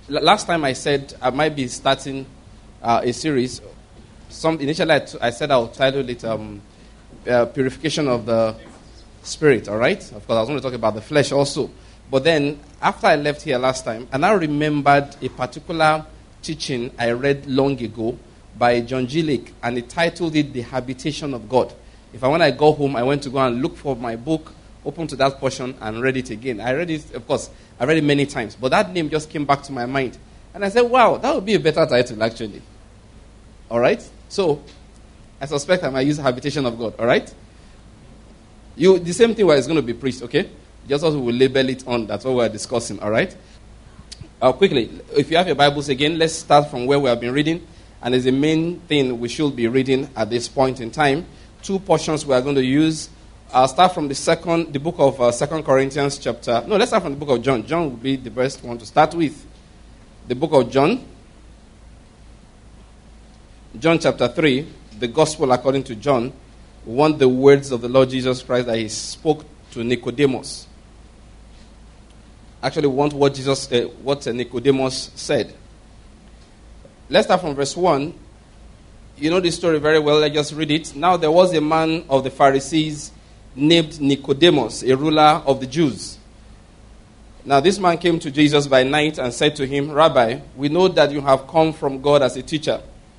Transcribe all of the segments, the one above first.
Last time I said I might be starting a series. Initially I said I would title it Purification of the Spirit, all right? Of course, I was going to talk about the flesh also. But then, after I left here last time, and I remembered a particular teaching I read long ago by John G. Lake, and he titled it The Habitation of God. When I go home, I went to go and look for my book, open to that portion, and read it again. I read it, of course, I read it many times, but that name just came back to my mind. And I said, wow, that would be a better title, actually. All right? So, I suspect I might use Habitation of God, all right? The same thing where it's going to be preached, okay? Just also we'll label it on. That's what we're discussing, all right? Quickly, if you have your Bibles again, let's start from where we have been reading. And it's the main thing we should be reading at this point in time. Two portions we are going to use. I'll start from the book of 2 Corinthians chapter... No, let's start from the book of John. John would be the best one to start with. The book of John. John chapter 3, the Gospel according to John. We want the words of the Lord Jesus Christ that he spoke to Nicodemus. Actually, we want what Nicodemus said. Let's start from verse 1. You know this story very well. Let's just read it. Now there was a man of the Pharisees named Nicodemus, a ruler of the Jews. Now this man came to Jesus by night and said to him, Rabbi, we know that you have come from God as a teacher.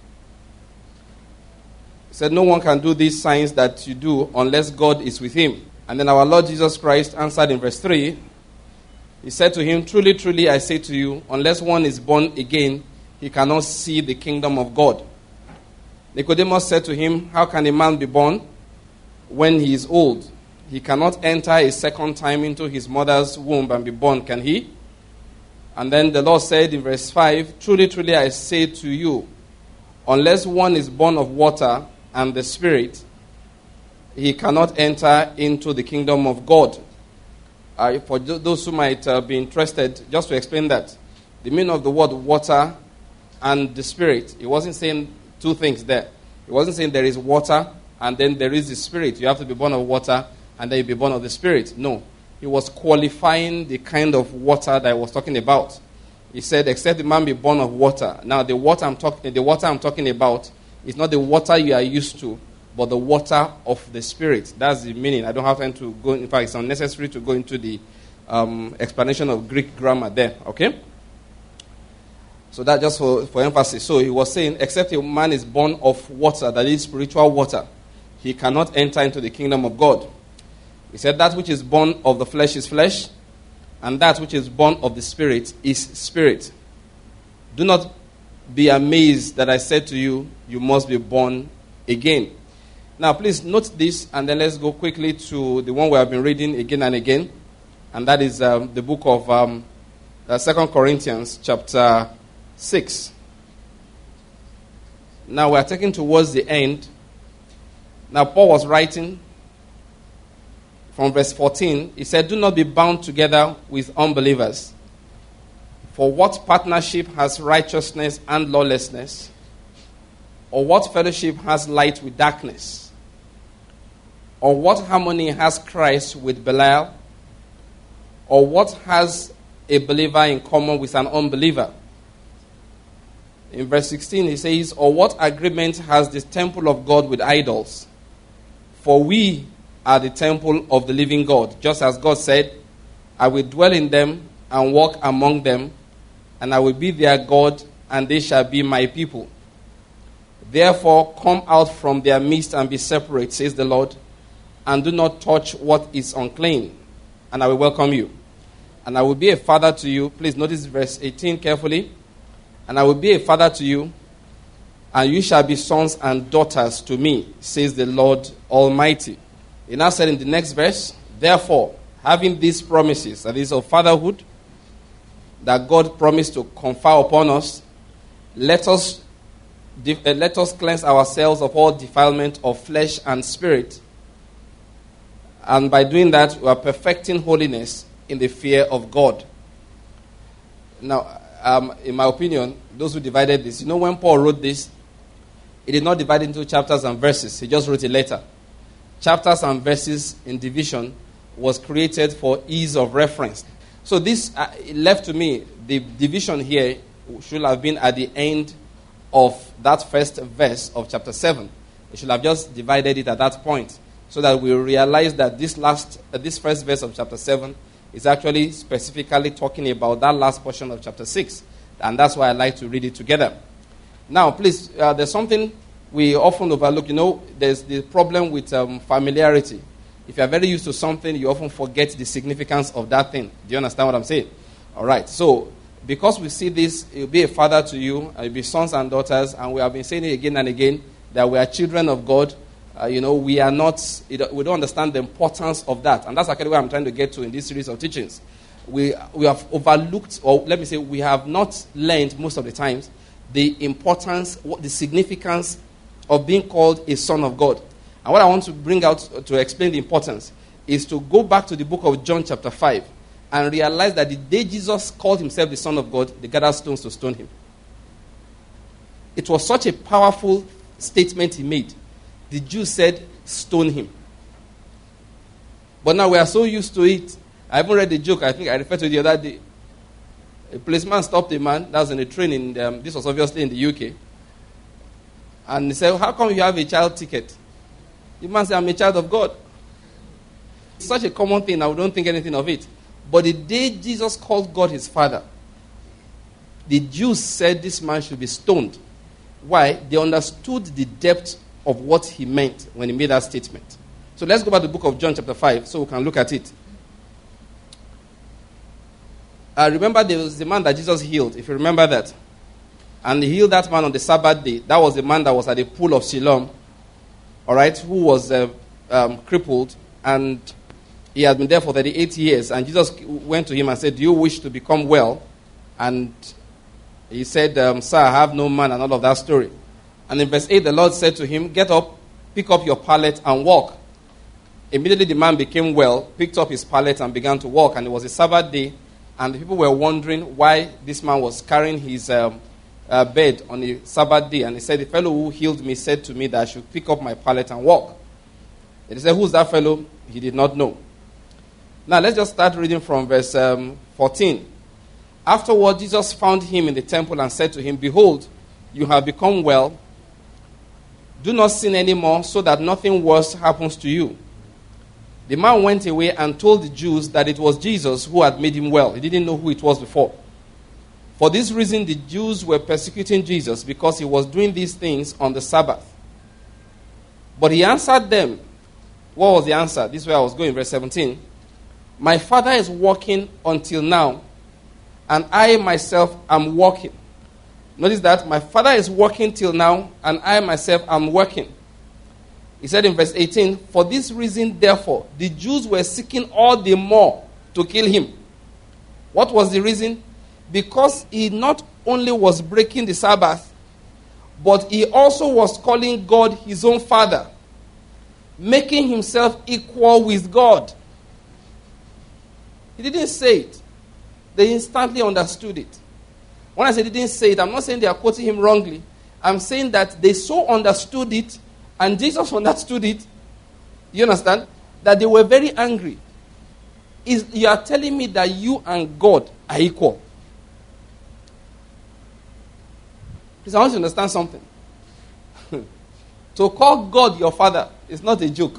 He said, no one can do these signs that you do unless God is with him. And then our Lord Jesus Christ answered in verse 3. He said to him, truly, truly, I say to you, unless one is born again, he cannot see the kingdom of God. Nicodemus said to him, how can a man be born when he is old? He cannot enter a second time into his mother's womb and be born, can he? And then the Lord said in verse 5, truly, truly, I say to you, unless one is born of water and the Spirit, he cannot enter into the kingdom of God. For those who might be interested, just to explain that, the meaning of the word water and the Spirit, it wasn't saying two things there. It wasn't saying there is water and then there is the Spirit. You have to be born of water and then you be born of the Spirit. No. He was qualifying the kind of water that I was talking about. He said, except the man be born of water. Now, the water I'm talking about is not the water you are used to, but the water of the Spirit. That's the meaning. I don't have time to go. In fact, it's unnecessary to go into the explanation of Greek grammar there. Okay? So that just for emphasis. So he was saying, except a man is born of water, that is spiritual water, he cannot enter into the kingdom of God. He said, that which is born of the flesh is flesh, and that which is born of the Spirit is spirit. Do not be amazed that I said to you, you must be born again. Now, please note this, and then let's go quickly to the one we have been reading again and again, and that is the book of 2 Corinthians chapter 6. Now, we are taking towards the end. Now, Paul was writing from verse 14. He said, do not be bound together with unbelievers. For what partnership has righteousness and lawlessness? Or what fellowship has light with darkness? Or what harmony has Christ with Belial? Or what has a believer in common with an unbeliever? In verse 16 he says, or what agreement has the temple of God with idols? For we are the temple of the living God. Just as God said, I will dwell in them and walk among them, and I will be their God, and they shall be my people. Therefore, come out from their midst and be separate, says the Lord, and do not touch what is unclean, and I will welcome you. And I will be a father to you. Please notice verse 18 carefully. And I will be a father to you, and you shall be sons and daughters to me, says the Lord Almighty. He now said in the next verse, therefore, having these promises, that is of fatherhood, that God promised to confer upon us, let us cleanse ourselves of all defilement of flesh and spirit. And by doing that, we are perfecting holiness in the fear of God. Now, in my opinion, those who divided this, when Paul wrote this, he did not divide into chapters and verses. He just wrote a letter. Chapters and verses in division was created for ease of reference. So this left to me, the division here should have been at the end of that first verse of chapter 7. It should have just divided it at that point, so that we realize that this first verse of chapter 7 is actually specifically talking about that last portion of chapter 6. And that's why I like to read it together. Now, please, there's something we often overlook. There's the problem with familiarity. If you're very used to something, you often forget the significance of that thing. Do you understand what I'm saying? All right. So, because we see this, it will be a father to you, it will be sons and daughters, and we have been saying it again and again, that we are children of God. We are not, we don't understand the importance of that. And that's actually what I'm trying to get to in this series of teachings. We have overlooked, or let me say, we have not learned most of the times the importance, the significance of being called a son of God. And what I want to bring out to explain the importance is to go back to the book of John chapter 5 and realize that the day Jesus called himself the Son of God, they gathered stones to stone him. It was such a powerful statement he made. The Jews said, stone him. But now we are so used to it. I haven't read the joke. I think I referred to it the other day. A policeman stopped a man that was in a train. This was obviously in the UK. And he said, how come you have a child ticket? The man said, I'm a child of God. It's such a common thing. I don't think anything of it. But the day Jesus called God his Father, the Jews said this man should be stoned. Why? They understood the depth of what he meant when he made that statement. So let's go back to the book of John chapter 5 so we can look at it. Remember there was the man that Jesus healed, if you remember that. And he healed that man on the Sabbath day. That was the man that was at the pool of Siloam, all right, who was crippled, and he had been there for 38 years. And Jesus went to him and said, do you wish to become well? And he said, sir, I have no man, and all of that story. And in verse 8, the Lord said to him, get up, pick up your pallet and walk. Immediately the man became well, picked up his pallet and began to walk. And it was a Sabbath day, and the people were wondering why this man was carrying his bed on a Sabbath day. And he said, the fellow who healed me said to me that I should pick up my pallet and walk. And he said, who's that fellow? He did not know. Now let's just start reading from verse 14. Afterward, Jesus found him in the temple and said to him, behold, you have become well. Do not sin anymore, so that nothing worse happens to you. The man went away and told the Jews that it was Jesus who had made him well. He didn't know who it was before. For this reason, the Jews were persecuting Jesus because he was doing these things on the Sabbath. But he answered them. What was the answer? This is where I was going, verse 17. My Father is working until now, and I myself am working. Notice that my Father is working till now, and I myself am working. He said in verse 18, for this reason, therefore, the Jews were seeking all the more to kill him. What was the reason? Because he not only was breaking the Sabbath, but he also was calling God his own Father, making himself equal with God. He didn't say it. They instantly understood it. When I say they didn't say it, I'm not saying they are quoting him wrongly. I'm saying that they so understood it, and Jesus understood it, you understand, that they were very angry. You are telling me that you and God are equal. Please, I want you to understand something. To call God your Father is not a joke.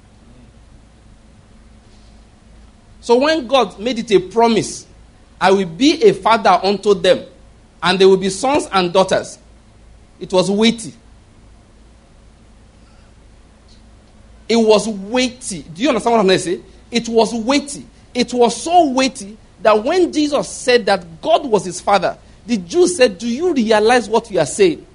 So when God made it a promise, I will be a father unto them, and they will be sons and daughters, it was weighty. It was weighty. Do you understand what I'm going to say? It was weighty. It was so weighty that when Jesus said that God was his Father, the Jews said, do you realize what you are saying?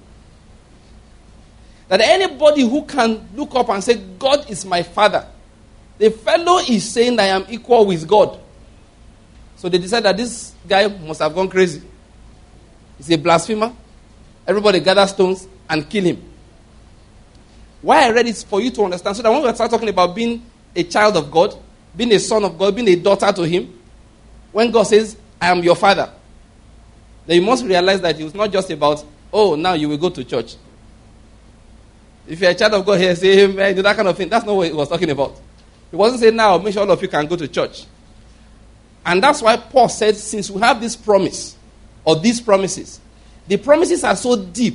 That anybody who can look up and say, God is my Father, the fellow is saying I am equal with God. So they decided that this guy must have gone crazy. He's a blasphemer. Everybody gather stones and kill him. Why I read it for you to understand, so that when we start talking about being a child of God, being a son of God, being a daughter to him, when God says, I am your Father, then you must realize that it was not just about, oh, now you will go to church. If you're a child of God here, say amen, do that kind of thing. That's not what he was talking about. He wasn't saying, now make sure all of you can go to church. And that's why Paul said, since we have this promise, or these promises, the promises are so deep,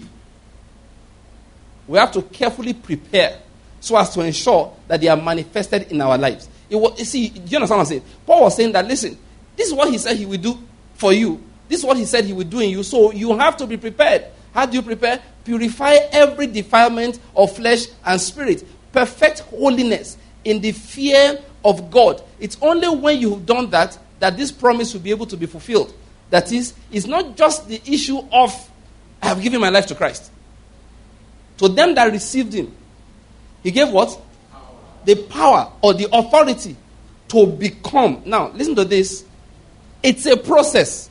we have to carefully prepare so as to ensure that they are manifested in our lives. Do you understand what I'm saying? Paul was saying that, listen, this is what he said he will do for you. This is what he said he will do in you. So you have to be prepared. How do you prepare? Purify every defilement of flesh and spirit. Perfect holiness in the fear of God. It's only when you've done that this promise will be able to be fulfilled. That is, it's not just the issue of, I have given my life to Christ. To them that received him, he gave what? Power. The power or the authority to become. Now, listen to this. It's a process.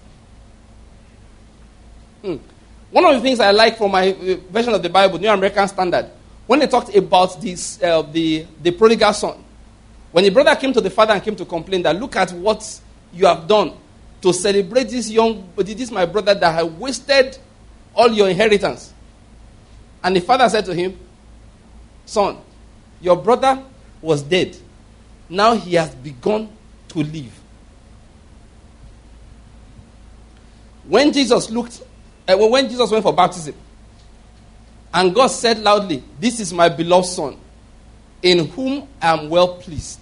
One of the things I like from my version of the Bible, New American Standard, when they talked about this, the prodigal son, when the brother came to the father and came to complain that, look at what you have done to celebrate this my brother that had wasted all your inheritance. And the father said to him, son, your brother was dead. Now he has begun to live. When Jesus went for baptism, and God said loudly, this is my beloved son, in whom I am well pleased.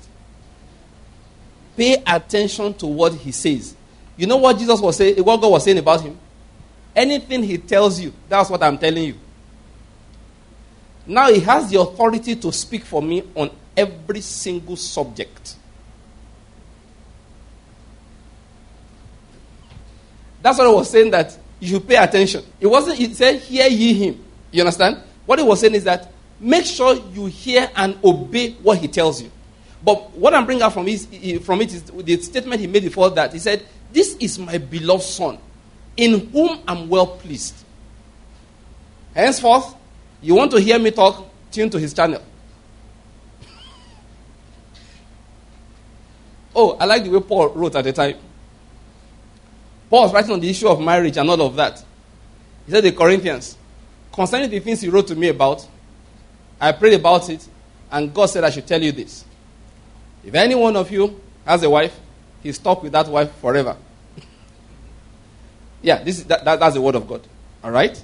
Pay attention to what he says. You know what Jesus was saying, what God was saying about him? Anything he tells you, that's what I'm telling you. Now he has the authority to speak for me on every single subject. That's what I was saying, that you should pay attention. It said, hear ye him. You understand? What he was saying is that make sure you hear and obey what he tells you. But what I'm bringing out from it is the statement he made before that. He said, this is my beloved son, in whom I'm well pleased. Henceforth, you want to hear me talk, tune to his channel. Oh, I like the way Paul wrote at the time. Paul was writing on the issue of marriage and all of that. He said to the Corinthians, concerning the things he wrote to me about, I prayed about it, and God said I should tell you this. If any one of you has a wife, he's stuck with that wife forever. Yeah, that's the word of God. All right?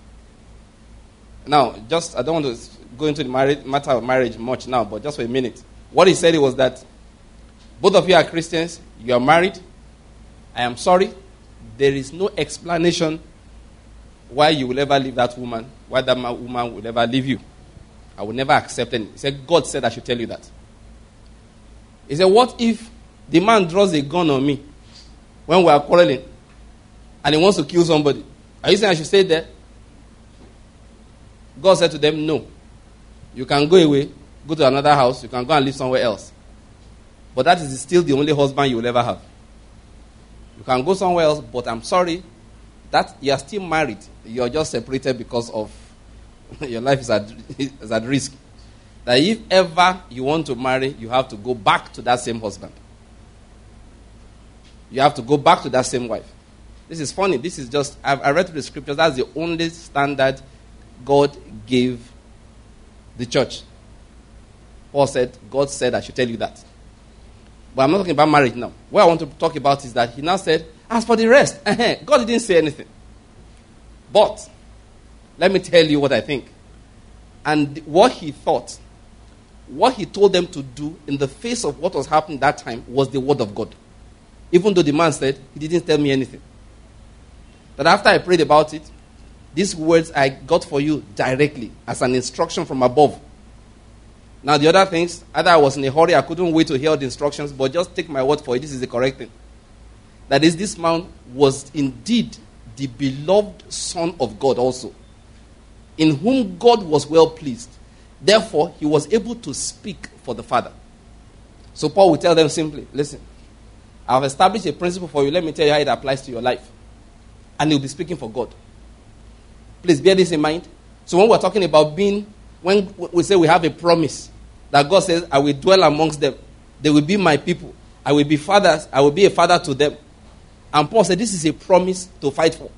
Now, I don't want to go into the matter of marriage much now, but just for a minute. What he said was that both of you are Christians, you are married. I am sorry. There is no explanation why you will ever leave that woman, why that woman will ever leave you. I will never accept any. He said, God said I should tell you that. He said, what if the man draws a gun on me when we are quarreling and he wants to kill somebody? Are you saying I should stay there? God said to them, no. You can go away, go to another house, you can go and live somewhere else. But that is still the only husband you will ever have. You can go somewhere else, but I'm sorry, that you are still married. You are just separated because of your life is at risk. That if ever you want to marry, you have to go back to that same husband. You have to go back to that same wife. This is funny. This is just, I read through the scriptures. That's the only standard God gave the church. Paul said, God said I should tell you that. But I'm not talking about marriage now. What I want to talk about is that he now said, as for the rest, God didn't say anything. But, let me tell you what I think. And what he thought, what he told them to do in the face of what was happening that time was the word of God. Even though the man said, he didn't tell me anything. But after I prayed about it, these words I got for you directly as an instruction from above. Now the other things, either I was in a hurry, I couldn't wait to hear the instructions, but just take my word for it, this is the correct thing. That is, this man was indeed the beloved Son of God also, in whom God was well pleased. Therefore, he was able to speak for the Father. So Paul will tell them simply, listen, I've established a principle for you, let me tell you how it applies to your life. And he'll be speaking for God. Please bear this in mind. So when we're talking about when we say we have a promise, that God says, I will dwell amongst them. They will be my people. I will be fathers. I will be a father to them. And Paul said, this is a promise to fight for.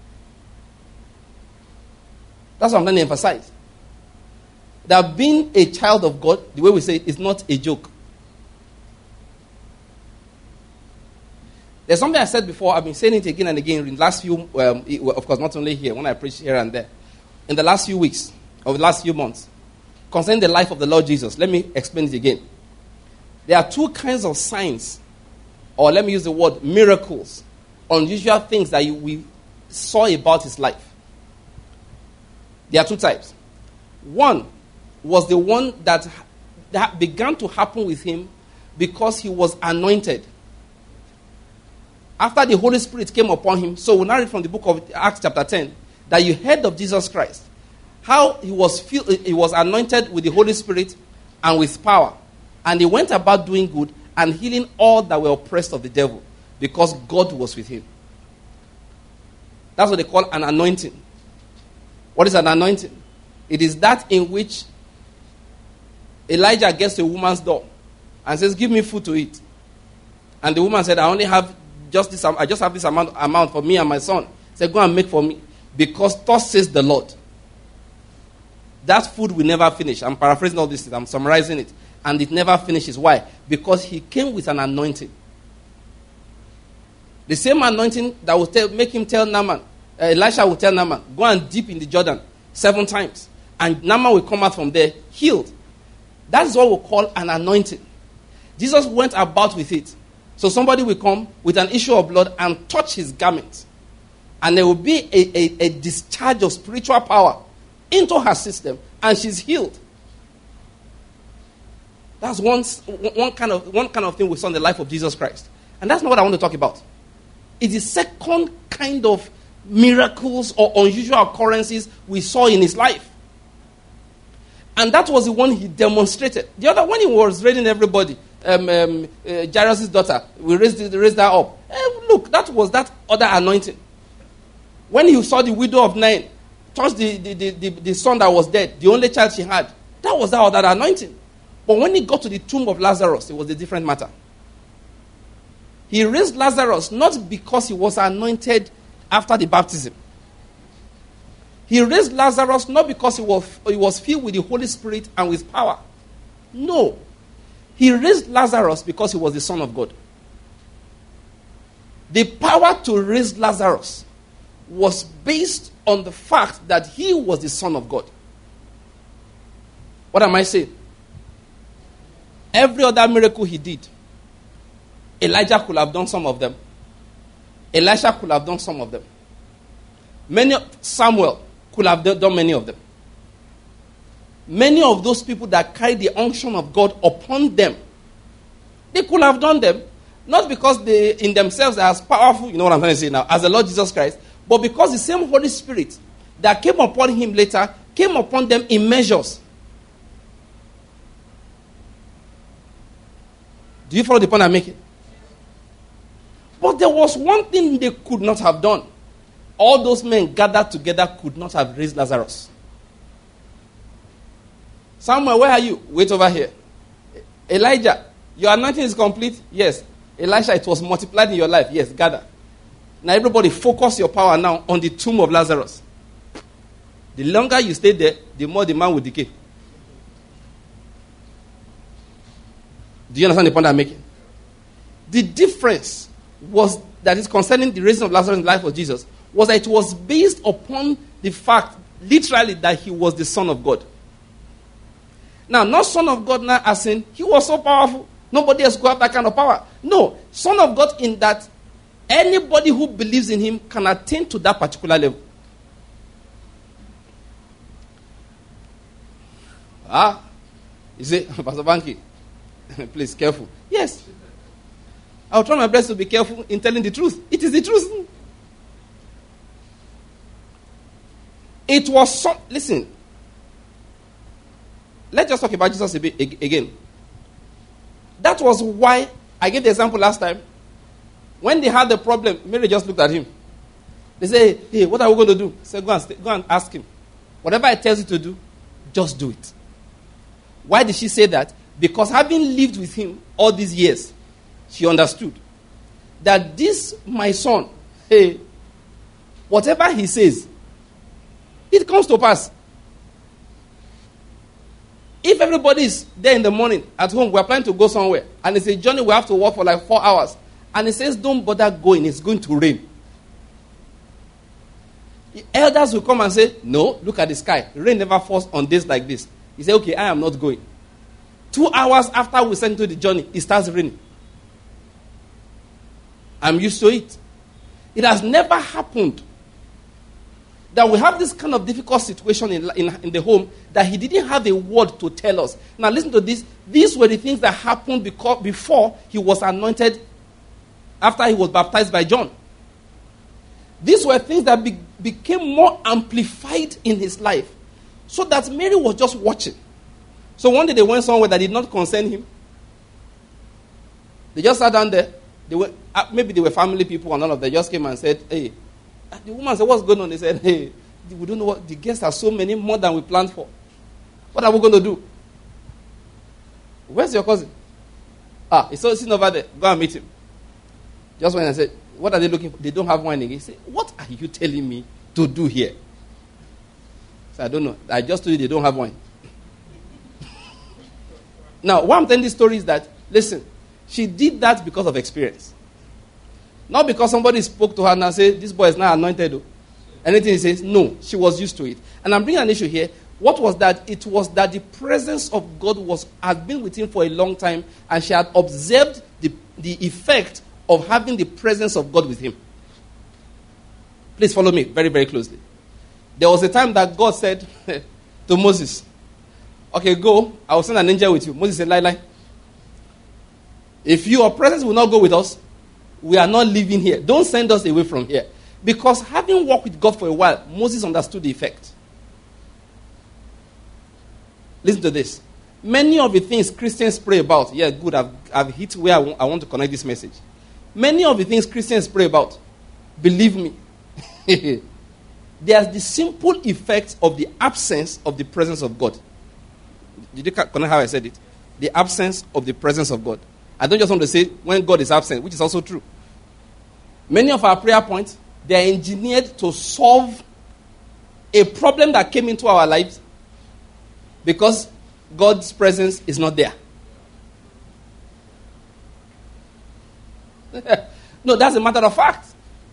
That's what I'm trying to emphasize. That being a child of God, the way we say it, is not a joke. There's something I said before. I've been saying it again and again in the last few, of course, not only here, when I preach here and there. In the last few weeks, or the last few months, concerning the life of the Lord Jesus. Let me explain it again. There are two kinds of signs, or let me use the word miracles, unusual things that we saw about his life. There are two types. One was the one that began to happen with him because he was anointed. After the Holy Spirit came upon him, so we now read from the book of Acts chapter 10, that you heard of Jesus Christ, how he was anointed with the Holy Spirit and with power. And he went about doing good and healing all that were oppressed of the devil, because God was with him. That's what they call an anointing. What is an anointing? It is that in which Elijah gets to a woman's door and says, give me food to eat. And the woman said, I only have I just have this amount for me and my son. He said, go and make for me. Because thus says the Lord. That food will never finish. I'm paraphrasing all this. I'm summarizing it. And it never finishes. Why? Because he came with an anointing. The same anointing that will make him tell Naaman. Elisha will tell Naaman, go and dip in the Jordan 7 times. And Naaman will come out from there healed. That is what we call an anointing. Jesus went about with it. So somebody will come with an issue of blood and touch his garment. And there will be a discharge of spiritual power into her system. And she's healed. That's one kind of thing we saw in the life of Jesus Christ. And that's not what I want to talk about. It's the second kind of miracles or unusual occurrences we saw in his life. And that was the one he demonstrated. The other one, he was raising everybody. Jairus' daughter, we raised her up. Look, that was that other anointing. When he saw the widow of Nain touch the son that was dead, the only child she had, that was that other anointing. But when he got to the tomb of Lazarus, it was a different matter. He raised Lazarus not because he was anointed after the baptism. He raised Lazarus not because he was filled with the Holy Spirit and with power. No. He raised Lazarus because he was the Son of God. The power to raise Lazarus was based on the fact that he was the Son of God. What am I saying? Every other miracle he did, Elijah could have done some of them. Elisha could have done some of them. Samuel could have done many of them. Many of those people that carried the unction of God upon them, they could have done them, not because they in themselves are as powerful, you know what I'm trying to say now, as the Lord Jesus Christ, but because the same Holy Spirit that came upon him later came upon them in measures. Do you follow the point I'm making? But there was one thing they could not have done. All those men gathered together could not have raised Lazarus. Samuel, where are you? Wait over here. Elijah, your anointing is complete? Yes. Elisha, it was multiplied in your life? Yes, gather. Now everybody focus your power now on the tomb of Lazarus. The longer you stay there, the more the man will decay. Do you understand the point I'm making? The difference was that is concerning the raising of Lazarus in the life of Jesus was that it was based upon the fact, literally, that he was the Son of God. Now, not Son of God now as in, he was so powerful, nobody else could have that kind of power. No, Son of God in that anybody who believes in him can attain to that particular level. You say, Pastor Banky, please, careful. Yes. I'll try my best to be careful in telling the truth. It is the truth. It was listen. Let's just talk about Jesus a bit again. That was why I gave the example last time. When they had the problem, Mary just looked at him. They say, hey, what are we going to do? He said, go and ask him. Whatever I tell you to do, just do it. Why did she say that? Because having lived with him all these years, she understood that this, my son, hey, whatever he says, it comes to pass. If everybody is there in the morning at home, we're planning to go somewhere, and it's a journey we have to walk for like 4 hours, And he says, don't bother going, it's going to rain. The elders will come and say, no, look at the sky. Rain never falls on days like this. He said, okay, I am not going. 2 hours after we sent to the journey, it starts raining. I'm used to it. It has never happened that we have this kind of difficult situation in the home that he didn't have a word to tell us. Now listen to this. These were the things that happened before he was anointed, after he was baptized by John. These were things that became more amplified in his life, so that Mary was just watching. So one day they went somewhere that did not concern him. They just sat down there. Maybe they were family people and all of them just came and said, hey. The woman said, what's going on? They said, hey, we don't know what, the guests are so many, more than we planned for. What are we going to do? Where's your cousin? He's sitting over there. Go and meet him. Just went and said, what are they looking for? They don't have wine again. He said, what are you telling me to do here? So I don't know. I just told you they don't have wine. Now, why I'm telling this story is that, listen, she did that because of experience. Not because somebody spoke to her and said, this boy is not anointed. Anything he says, no, she was used to it. And I'm bringing an issue here. What was that? It was that the presence of God had been with him for a long time, and she had observed the effect of having the presence of God with him. Please follow me very, very closely. There was a time that God said to Moses, okay, go, I will send an angel with you. Moses said, lie. If your presence will not go with us, we are not living here. Don't send us away from here. Because having walked with God for a while, Moses understood the effect. Listen to this. Many of the things Christians pray about, yeah, good, I've hit where I want to connect this message. Many of the things Christians pray about, believe me, there's the simple effect of the absence of the presence of God. Did you connect how I said it? The absence of the presence of God. I don't just want to say when God is absent, which is also true. Many of our prayer points, they are engineered to solve a problem that came into our lives because God's presence is not there. No, that's a matter of fact.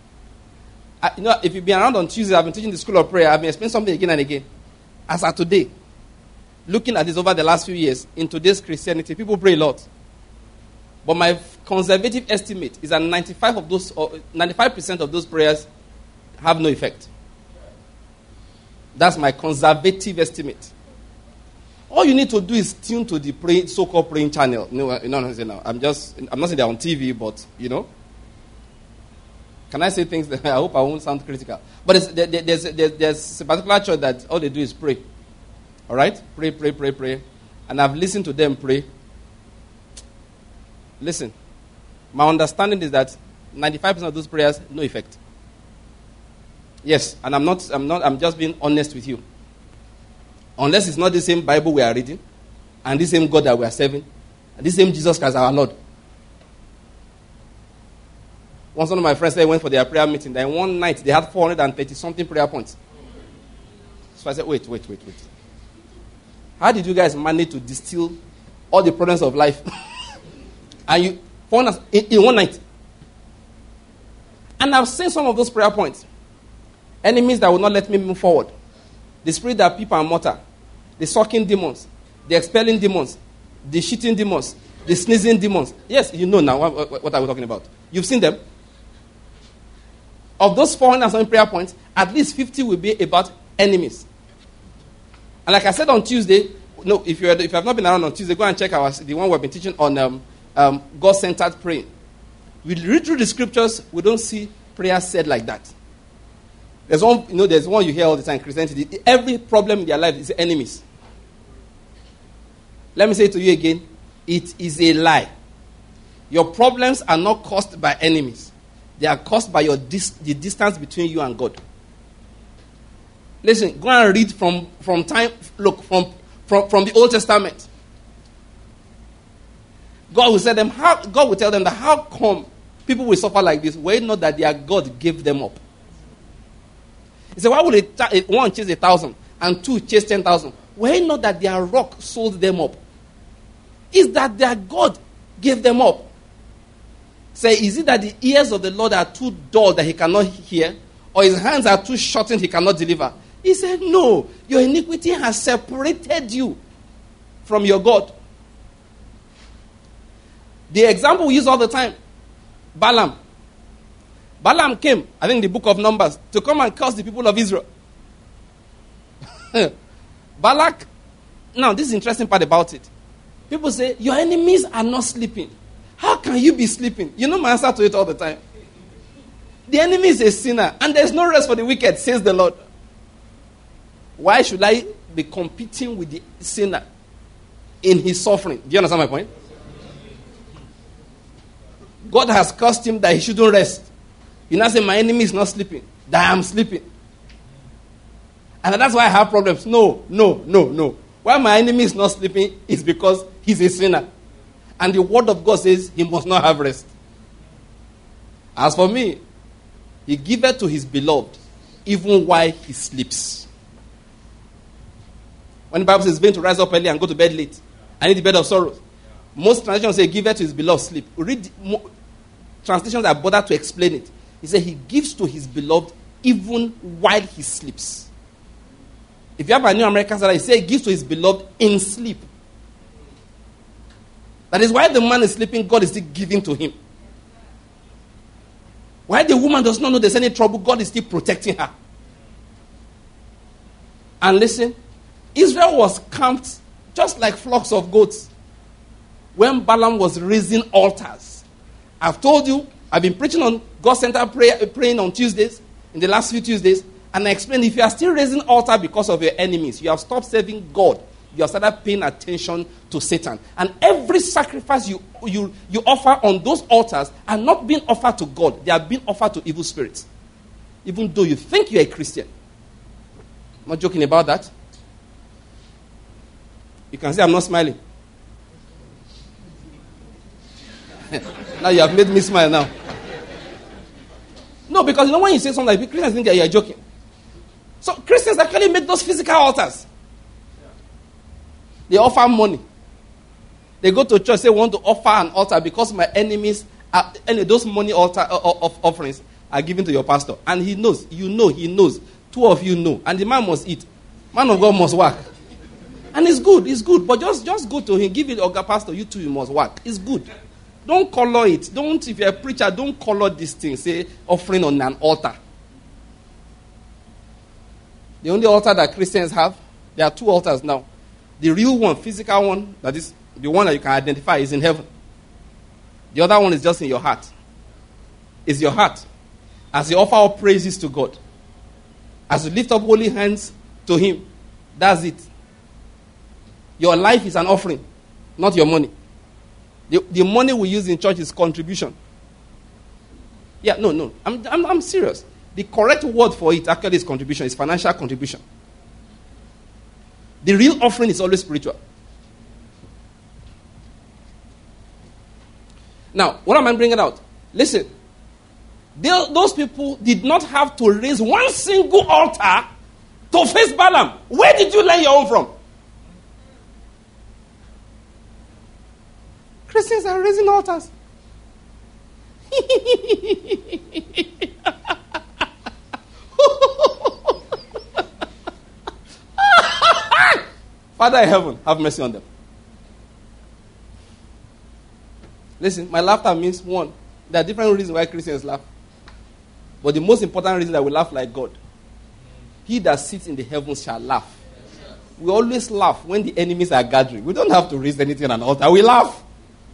If you've been around on Tuesday, I've been teaching the School of Prayer. I've been explaining something again and again. As of today, looking at this over the last few years, in today's Christianity, people pray a lot. But my conservative estimate is that 95% of those prayers have no effect. That's my conservative estimate. All you need to do is tune to the so-called praying channel. No, I'm not saying they're on TV, but can I say things that I hope I won't sound critical? But there's a particular church that all they do is pray. All right? Pray. And I've listened to them pray. Listen, my understanding is that 95% of those prayers, no effect. Yes, and I'm just being honest with you. Unless it's not the same Bible we are reading, and the same God that we are serving, and the same Jesus Christ our Lord. Once one of my friends said, went for their prayer meeting, then one night they had 430-something prayer points. So I said, wait. How did you guys manage to distill all the problems of life? And you in one night. And I've seen some of those prayer points. Enemies that will not let me move forward. The spirit that people are mortar. The sucking demons. The expelling demons. The shitting demons. The sneezing demons. Yes, you know now what are we talking about. You've seen them. Of those 400 prayer points, at least 50 will be about enemies. And like I said on Tuesday, no, if you have not been around on Tuesday, go and check the one we've been teaching on God-centered praying. We read through the scriptures, we don't see prayer said like that. There's one you hear all the time in Christianity. Every problem in their life is enemies. Let me say it to you again. It is a lie. Your problems are not caused by enemies. They are caused by the distance between you and God. Listen, go and read from the Old Testament. God will tell them that how come people will suffer like this? Why not that their God gave them up? He said, why would one chase 1,000 and two chase 10,000? Why not that their rock sold them up? Is that their God gave them up? Say, is it that the ears of the Lord are too dull that he cannot hear? Or his hands are too shortened he cannot deliver? He said, no. Your iniquity has separated you from your God. The example we use all the time, Balaam. Balaam came, I think in the book of Numbers, to come and curse the people of Israel. Balak, now this is the interesting part about it. People say, your enemies are not sleeping. How can you be sleeping? You know my answer to it all the time. The enemy is a sinner, and there's no rest for the wicked, says the Lord. Why should I be competing with the sinner in his suffering? Do you understand my point? God has cursed him that he shouldn't rest. You now say, my enemy is not sleeping, that I am sleeping. And that's why I have problems. No. Why my enemy is not sleeping is because he's a sinner. And the word of God says he must not have rest. As for me, he giveth to his beloved even while he sleeps. When the Bible says, vain to rise up early and go to bed late, I need the bed of sorrows. Most translations say, giveth to his beloved sleep. Read translations that bother to explain it. He said he gives to his beloved even while he sleeps. If you have a New American Standard, he says he gives to his beloved in sleep. That is why the man is sleeping, God is still giving to him. Why the woman does not know there's any trouble, God is still protecting her. And listen, Israel was camped just like flocks of goats when Balaam was raising altars. I've told you, I've been preaching on God Center praying on Tuesdays, in the last few Tuesdays, and I explained if you are still raising altar because of your enemies, you have stopped serving God. You have started paying attention to Satan. And every sacrifice you offer on those altars are not being offered to God. They are being offered to evil spirits. Even though you think you're a Christian. I'm not joking about that. You can say I'm not smiling. Now you have made me smile now. No, because you know when you say something like Christians think that you are joking. So Christians actually make those physical altars. They offer money. They go to church, say, want to offer an altar because my enemies, those money altar offerings are given to your pastor. And he knows, he knows. Two of you know. And the man must eat. Man of God must work. And it's good. But just go to him, give it, Oga pastor, you too, you must work. It's good. Don't color it. If you're a preacher, don't color this thing. Say, offering on an altar. The only altar that Christians have, there are two altars now. The real one, physical one, that is the one that you can identify, is in heaven. The other one is just in your heart. It's your heart. As you offer up praises to God, as you lift up holy hands to him, that's it. Your life is an offering, not your money. The money we use in church is contribution. Yeah, no. I'm serious. The correct word for it actually is contribution. It's financial contribution. The real offering is always spiritual. Now, what am I bringing out? Listen. Those people did not have to raise one single altar to face Balaam. Where did you learn your own from? Christians are raising altars. Father in heaven, have mercy on them. Listen, my laughter means one. There are different reasons why Christians laugh. But the most important reason that we laugh like God. He that sits in the heavens shall laugh. We always laugh when the enemies are gathering. We don't have to raise anything on an altar. We laugh.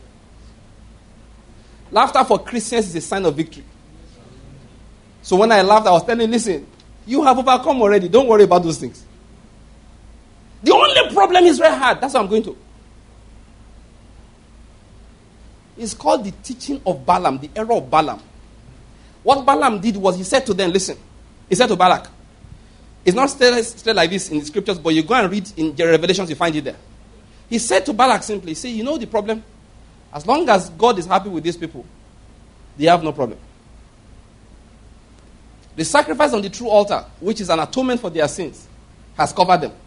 Laughter for Christians is a sign of victory. So when I laughed, I was telling, listen, you have overcome already. Don't worry about those things. The only problem Israel had, that's what I'm going to. It's called the teaching of Balaam, the error of Balaam. What Balaam did was he said to them, listen, he said to Balak, it's not stated like this in the scriptures, but you go and read in the Revelations, you find it there. He said to Balak simply, see, you know the problem? As long as God is happy with these people, they have no problem. The sacrifice on the true altar, which is an atonement for their sins, has covered them.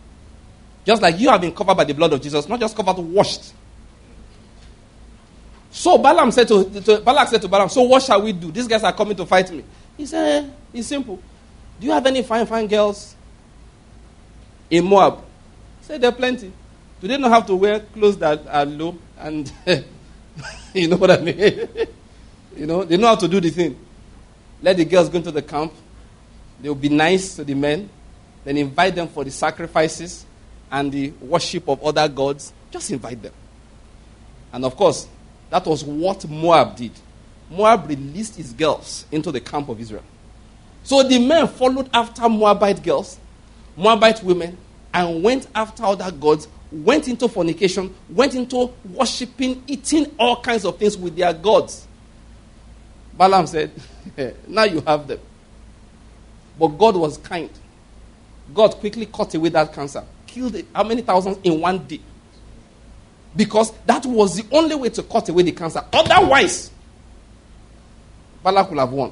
Just like you have been covered by the blood of Jesus, not just covered, washed. So Balak said to Balaam, so what shall we do? These guys are coming to fight me. He said, it's simple. Do you have any fine girls in Moab? He said, there are plenty. Do they not have to wear clothes that are low? And you know what I mean? They know how to do the thing. Let the girls go into the camp. They will be nice to the men. Then invite them for the sacrifices and the worship of other gods. Just invite them. And of course, that was what Moab did. Moab released his girls into the camp of Israel. So the men followed after Moabite girls, Moabite women, and went after other gods, went into fornication, went into worshiping, eating all kinds of things with their gods. Balaam said, now you have them. But God was kind. God quickly cut away that cancer. Killed how many thousands in one day? Because that was the only way to cut away the cancer. Otherwise, Balak would have won.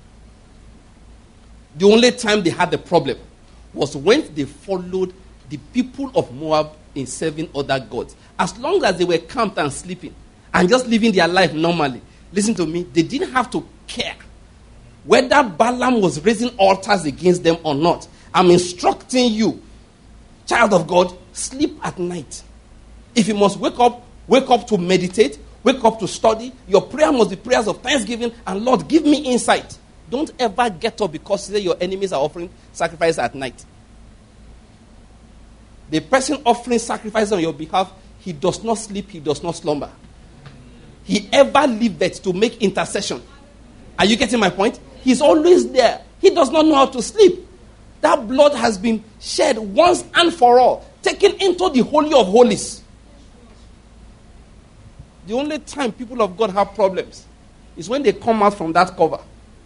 The only time they had the problem was when they followed the people of Moab in serving other gods. As long as they were camped and sleeping and just living their life normally, listen to me, they didn't have to care whether Balaam was raising altars against them or not. I'm instructing you, child of God, sleep at night. If you must wake up to meditate, wake up to study. Your prayer must be prayers of thanksgiving. And Lord, give me insight. Don't ever get up because your enemies are offering sacrifice at night. The person offering sacrifice on your behalf, he does not sleep, he does not slumber. He ever liveth to make intercession. Are you getting my point? He's always there. He does not know how to sleep. That blood has been shed once and for all, taken into the Holy of Holies. The only time people of God have problems is when they come out from that cover.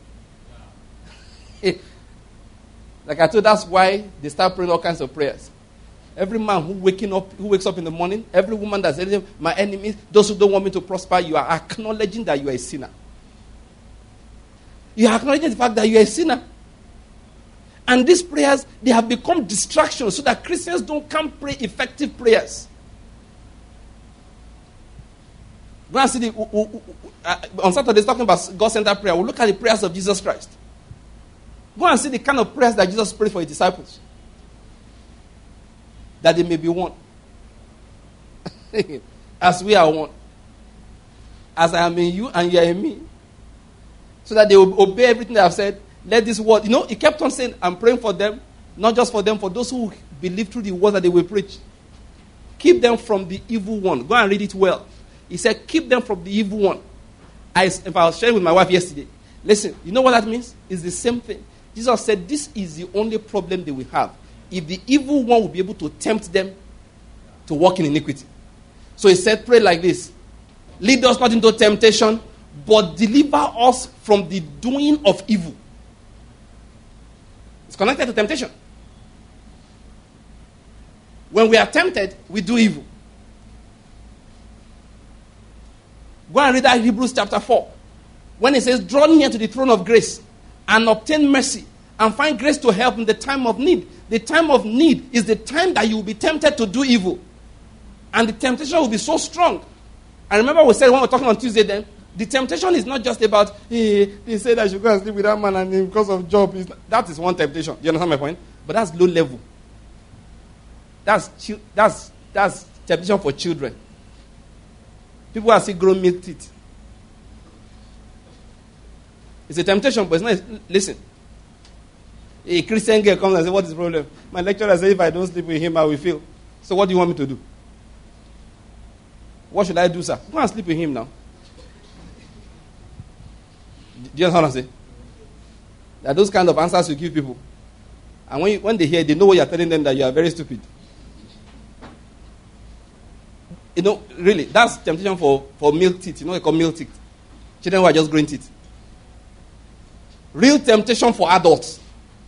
Like I told, that's why they start praying all kinds of prayers. Every man who wakes up in the morning, every woman that's anything, my enemies, those who don't want me to prosper, you are acknowledging that you are a sinner. You are acknowledging the fact that you are a sinner. And these prayers, they have become distractions so that Christians can't pray effective prayers. Go and see on Saturday, talking about God-centered prayer. We'll look at the prayers of Jesus Christ. Go and see the kind of prayers that Jesus prayed for his disciples. That they may be one. As we are one. As I am in you and you are in me. So that they will obey everything that I've said. Let this word, he kept on saying, I'm praying for them. Not just for them, for those who believe through the word that they will preach. Keep them from the evil one. Go and read it well. He said, keep them from the evil one. If I was sharing with my wife yesterday, listen, you know what that means? It's the same thing. Jesus said, this is the only problem they will have. If the evil one will be able to tempt them to walk in iniquity. So he said, pray like this. Lead us not into temptation, but deliver us from the doing of evil. It's connected to temptation. When we are tempted, we do evil. Go and read that Hebrews chapter 4. When it says, draw near to the throne of grace and obtain mercy and find grace to help in the time of need. The time of need is the time that you will be tempted to do evil. And the temptation will be so strong. I remember we said when we were talking on Tuesday then, the temptation is not just about, he said I should go and sleep with that man and because of job. That is one temptation. Do you understand my point? But that's low level. That's temptation for children. People are still growing milk teeth. It's a temptation, but it's not. Listen. A Christian girl comes and says, what is the problem? My lecturer says, if I don't sleep with him, I will fail. So what do you want me to do? What should I do, sir? Go and sleep with him now. Do you understand what I'm saying? There are those kind of answers you give people. And when they hear, they know what you're telling them, that you are very stupid. Really, that's temptation for milk teeth. They call milk teeth. Children who are just growing teeth. Real temptation for adults.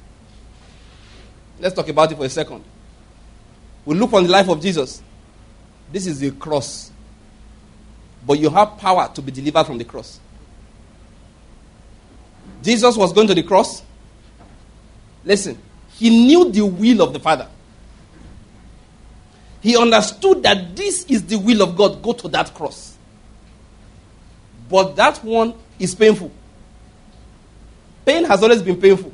Let's talk about it for a second. We look on the life of Jesus. This is the cross. But you have power to be delivered from the cross. Jesus was going to the cross. Listen, he knew the will of the Father. He understood that this is the will of God. Go to that cross. But that one is painful. Pain has always been painful.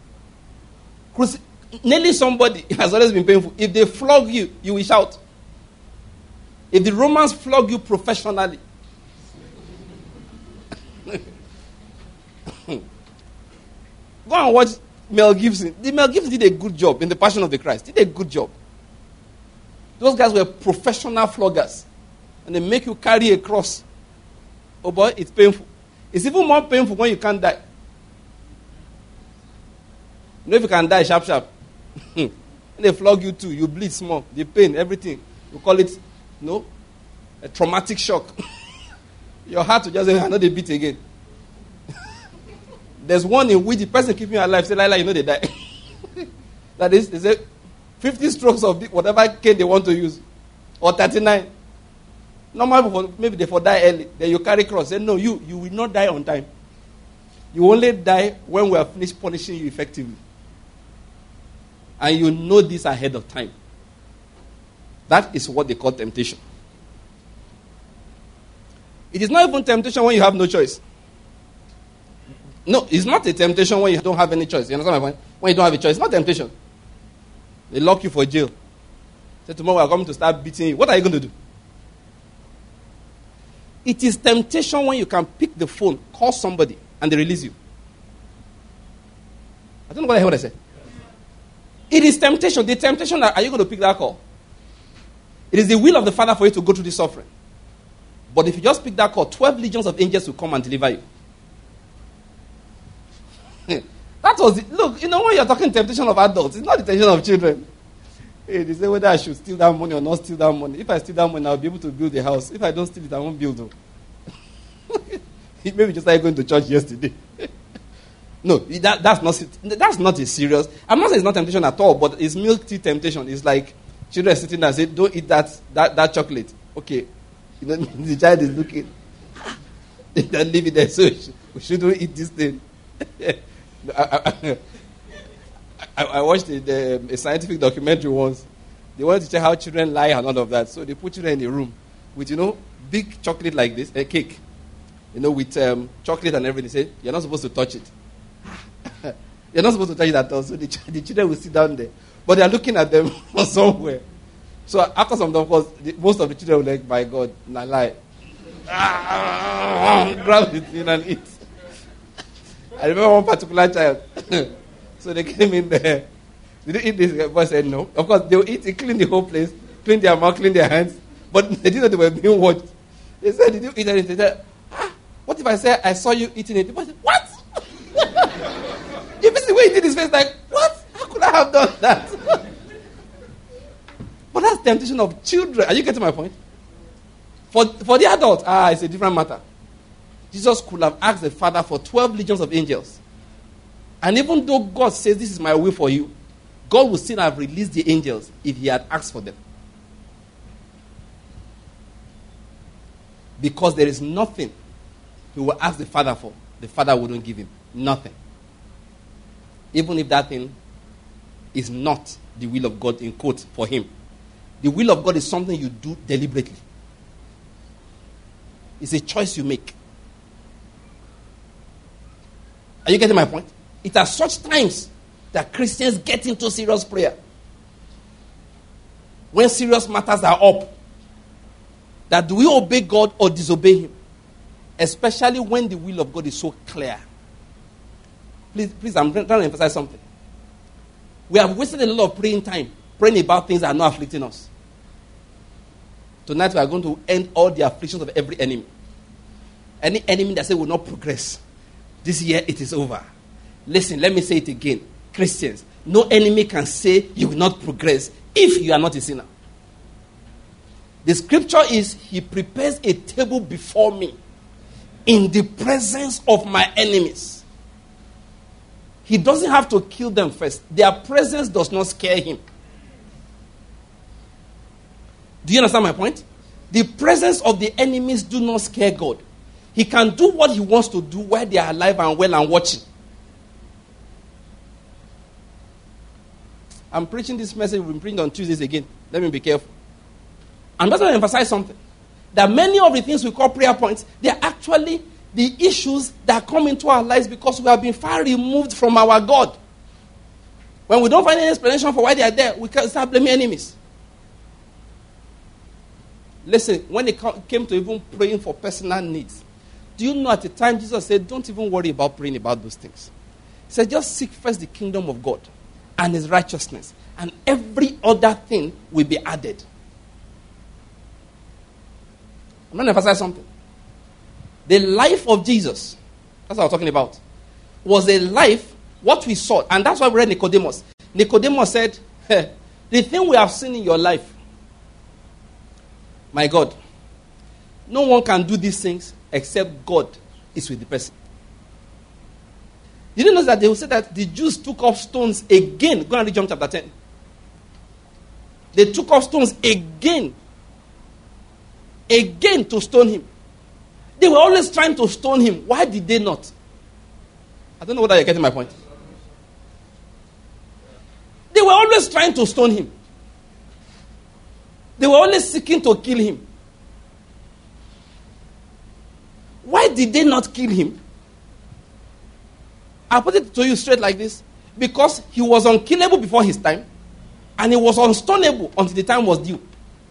Nailing somebody has always been painful. If they flog you, you will shout. If the Romans flog you professionally, go and watch Mel Gibson. Mel Gibson did a good job in The Passion of the Christ. Did a good job. Those guys were professional floggers. And they make you carry a cross. Oh boy, it's painful. It's even more painful when you can't die. You know if you can die sharp. When they flog you too, you bleed small. The pain, everything. We call it, a traumatic shock. Your heart will just say, I know they beat again. There's one in which the person keeping you alive say, Lila, they die. That is, they say 50 strokes of whatever cane they want to use. Or 39. Normally, maybe they die early. Then you carry cross. Say, no, you will not die on time. You only die when we are finished punishing you effectively. And you know this ahead of time. That is what they call temptation. It is not even temptation when you have no choice. No, it's not a temptation when you don't have any choice. You understand my point? When you don't have a choice, it's not temptation. They lock you for jail. Say, tomorrow we are coming to start beating you. What are you going to do? It is temptation when you can pick the phone, call somebody, and they release you. I don't know what I said. It is temptation. The temptation that, are you going to pick that call? It is the will of the Father for you to go through this suffering. But if you just pick that call, 12 legions of angels will come and deliver you. That was it. Look, when you're talking temptation of adults, it's not the temptation of children. Hey, they say whether I should steal that money or not steal that money. If I steal that money, I'll be able to build a house. If I don't steal it, I won't build it. Maybe just like going to church yesterday. No, that's not a serious. I'm not saying it's not temptation at all, but it's milk tea temptation. It's like children sitting there and say, don't eat that chocolate. Okay. The child is looking. They don't leave it there, so we shouldn't eat this thing. I watched a scientific documentary once. They wanted to check how children lie and all of that. So they put children in a room with, big chocolate like this, a cake, with chocolate and everything. They say, you're not supposed to touch it. You're not supposed to touch it at all. So the children will sit down there. But they're looking at them from somewhere. So after some time, of course, most of the children will like, by God, not lie. Grab it in and eat. I remember one particular child. So they came in there. Did you eat this? The boy said no. Of course, they will eat, they clean the whole place, clean their mouth, clean their hands. But they didn't know they were being watched. They said, did you eat anything? They said, what if I say I saw you eating it? The boy said, what? You see the way he did his face, like, what? How could I have done that? But that's temptation of children. Are you getting my point? For the adults, it's a different matter. Jesus could have asked the Father for 12 legions of angels. And even though God says, this is my will for you, God would still have released the angels if he had asked for them. Because there is nothing he will ask the Father for, the Father wouldn't give him. Nothing. Even if that thing is not the will of God, in quote, for him. The will of God is something you do deliberately. It's a choice you make. Are you getting my point? It are such times that Christians get into serious prayer. When serious matters are up. That do we obey God or disobey him? Especially when the will of God is so clear. Please, I'm trying to emphasize something. We have wasted a lot of praying time, praying about things that are not afflicting us. Tonight we are going to end all the afflictions of every enemy. Any enemy that says will not progress. This year it is over. Listen, let me say it again. Christians, no enemy can say you will not progress if you are not a sinner. The scripture is, he prepares a table before me in the presence of my enemies. He doesn't have to kill them first. Their presence does not scare him. Do you understand my point? The presence of the enemies do not scare God. He can do what he wants to do while they are alive and well and watching. I'm preaching this message. We've been preaching on Tuesdays again. Let me be careful. I'm just going to emphasize something. that many of the things we call prayer points, they are actually the issues that come into our lives because we have been far removed from our God. When we don't find any explanation for why they are there, we can start blaming enemies. Listen, when it came to even praying for personal needs, do you know at the time Jesus said, don't even worry about praying about those things. He said, just seek first the kingdom of God and his righteousness, and every other thing will be added. I'm going to emphasize something. The life of Jesus, that's what I'm talking about, was a life, what we saw, and that's why we read Nicodemus. Nicodemus said, hey, the thing we have seen in your life, my God, no one can do these things except God is with the person. Did you know that they will say that the Jews took up stones again? Go and read John chapter 10. They took up stones again to stone him. They were always trying to stone him. Why did they not? I don't know whether you're getting my point. They were always trying to stone him. They were always seeking to kill him. Why did they not kill him? I'll put it to you straight like this. Because he was unkillable before his time, and he was unstonable until the time was due.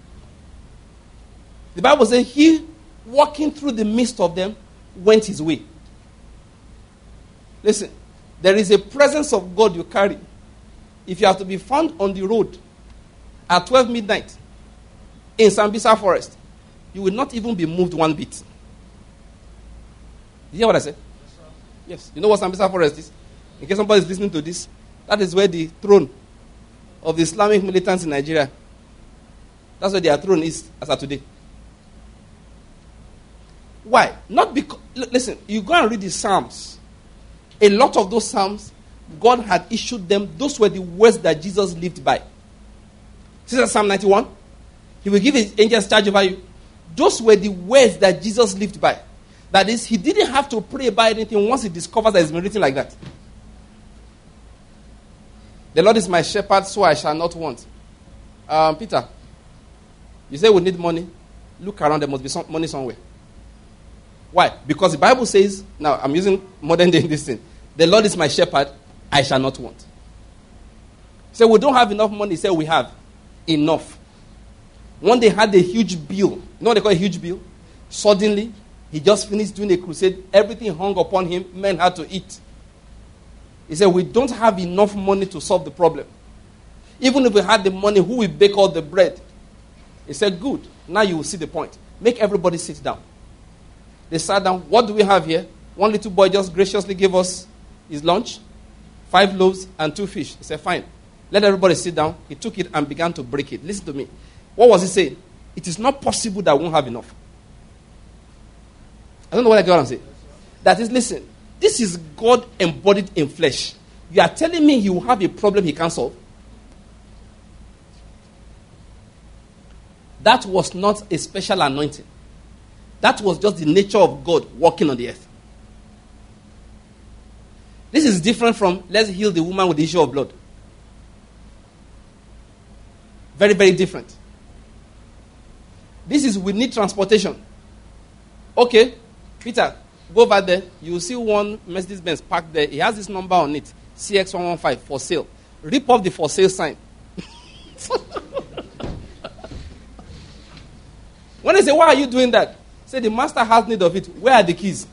The Bible says he, walking through the midst of them, went his way. Listen, there is a presence of God you carry. If you have to be found on the road at 12 midnight in Sambisa Forest, you will not even be moved one bit. You hear what I said? Yes. You know what Sambisa Forest is? In case somebody is listening to this, that is where the throne of the Islamic militants in Nigeria, that's where their throne is as of today. Why? Not because, listen, you go and read the Psalms. A lot of those Psalms, God had issued them. Those were the words that Jesus lived by. See that Psalm 91? He will give his angels charge over you. Those were the words that Jesus lived by. That is, he didn't have to pray about anything once he discovers that it's been written like that. The Lord is my shepherd, so I shall not want. Peter, you say we need money. Look around, there must be some money somewhere. Why? Because the Bible says, now I'm using modern day in this thing, the Lord is my shepherd, I shall not want. So we don't have enough money. He said we have enough. One day had a huge bill. You know what they call a huge bill? Suddenly, he just finished doing a crusade. Everything hung upon him. Men had to eat. He said, we don't have enough money to solve the problem. Even if we had the money, who will bake all the bread? He said, good. Now you will see the point. Make everybody sit down. They sat down. What do we have here? One little boy just graciously gave us his lunch. 5 loaves and 2 fish. He said, fine. Let everybody sit down. He took it and began to break it. Listen to me. What was he saying? It is not possible that we won't have enough. I don't know what I got to say. That is, listen, this is God embodied in flesh. You are telling me he will have a problem he can't solve? That was not a special anointing. That was just the nature of God walking on the earth. This is different from, let's heal the woman with the issue of blood. Very, very different. This is, we need transportation. Okay, Peter, go over there. You will see one Mercedes-Benz parked there. He has this number on it, CX115, for sale. Rip off the for sale sign. When they say, why are you doing that? Say, the master has need of it. Where are the keys?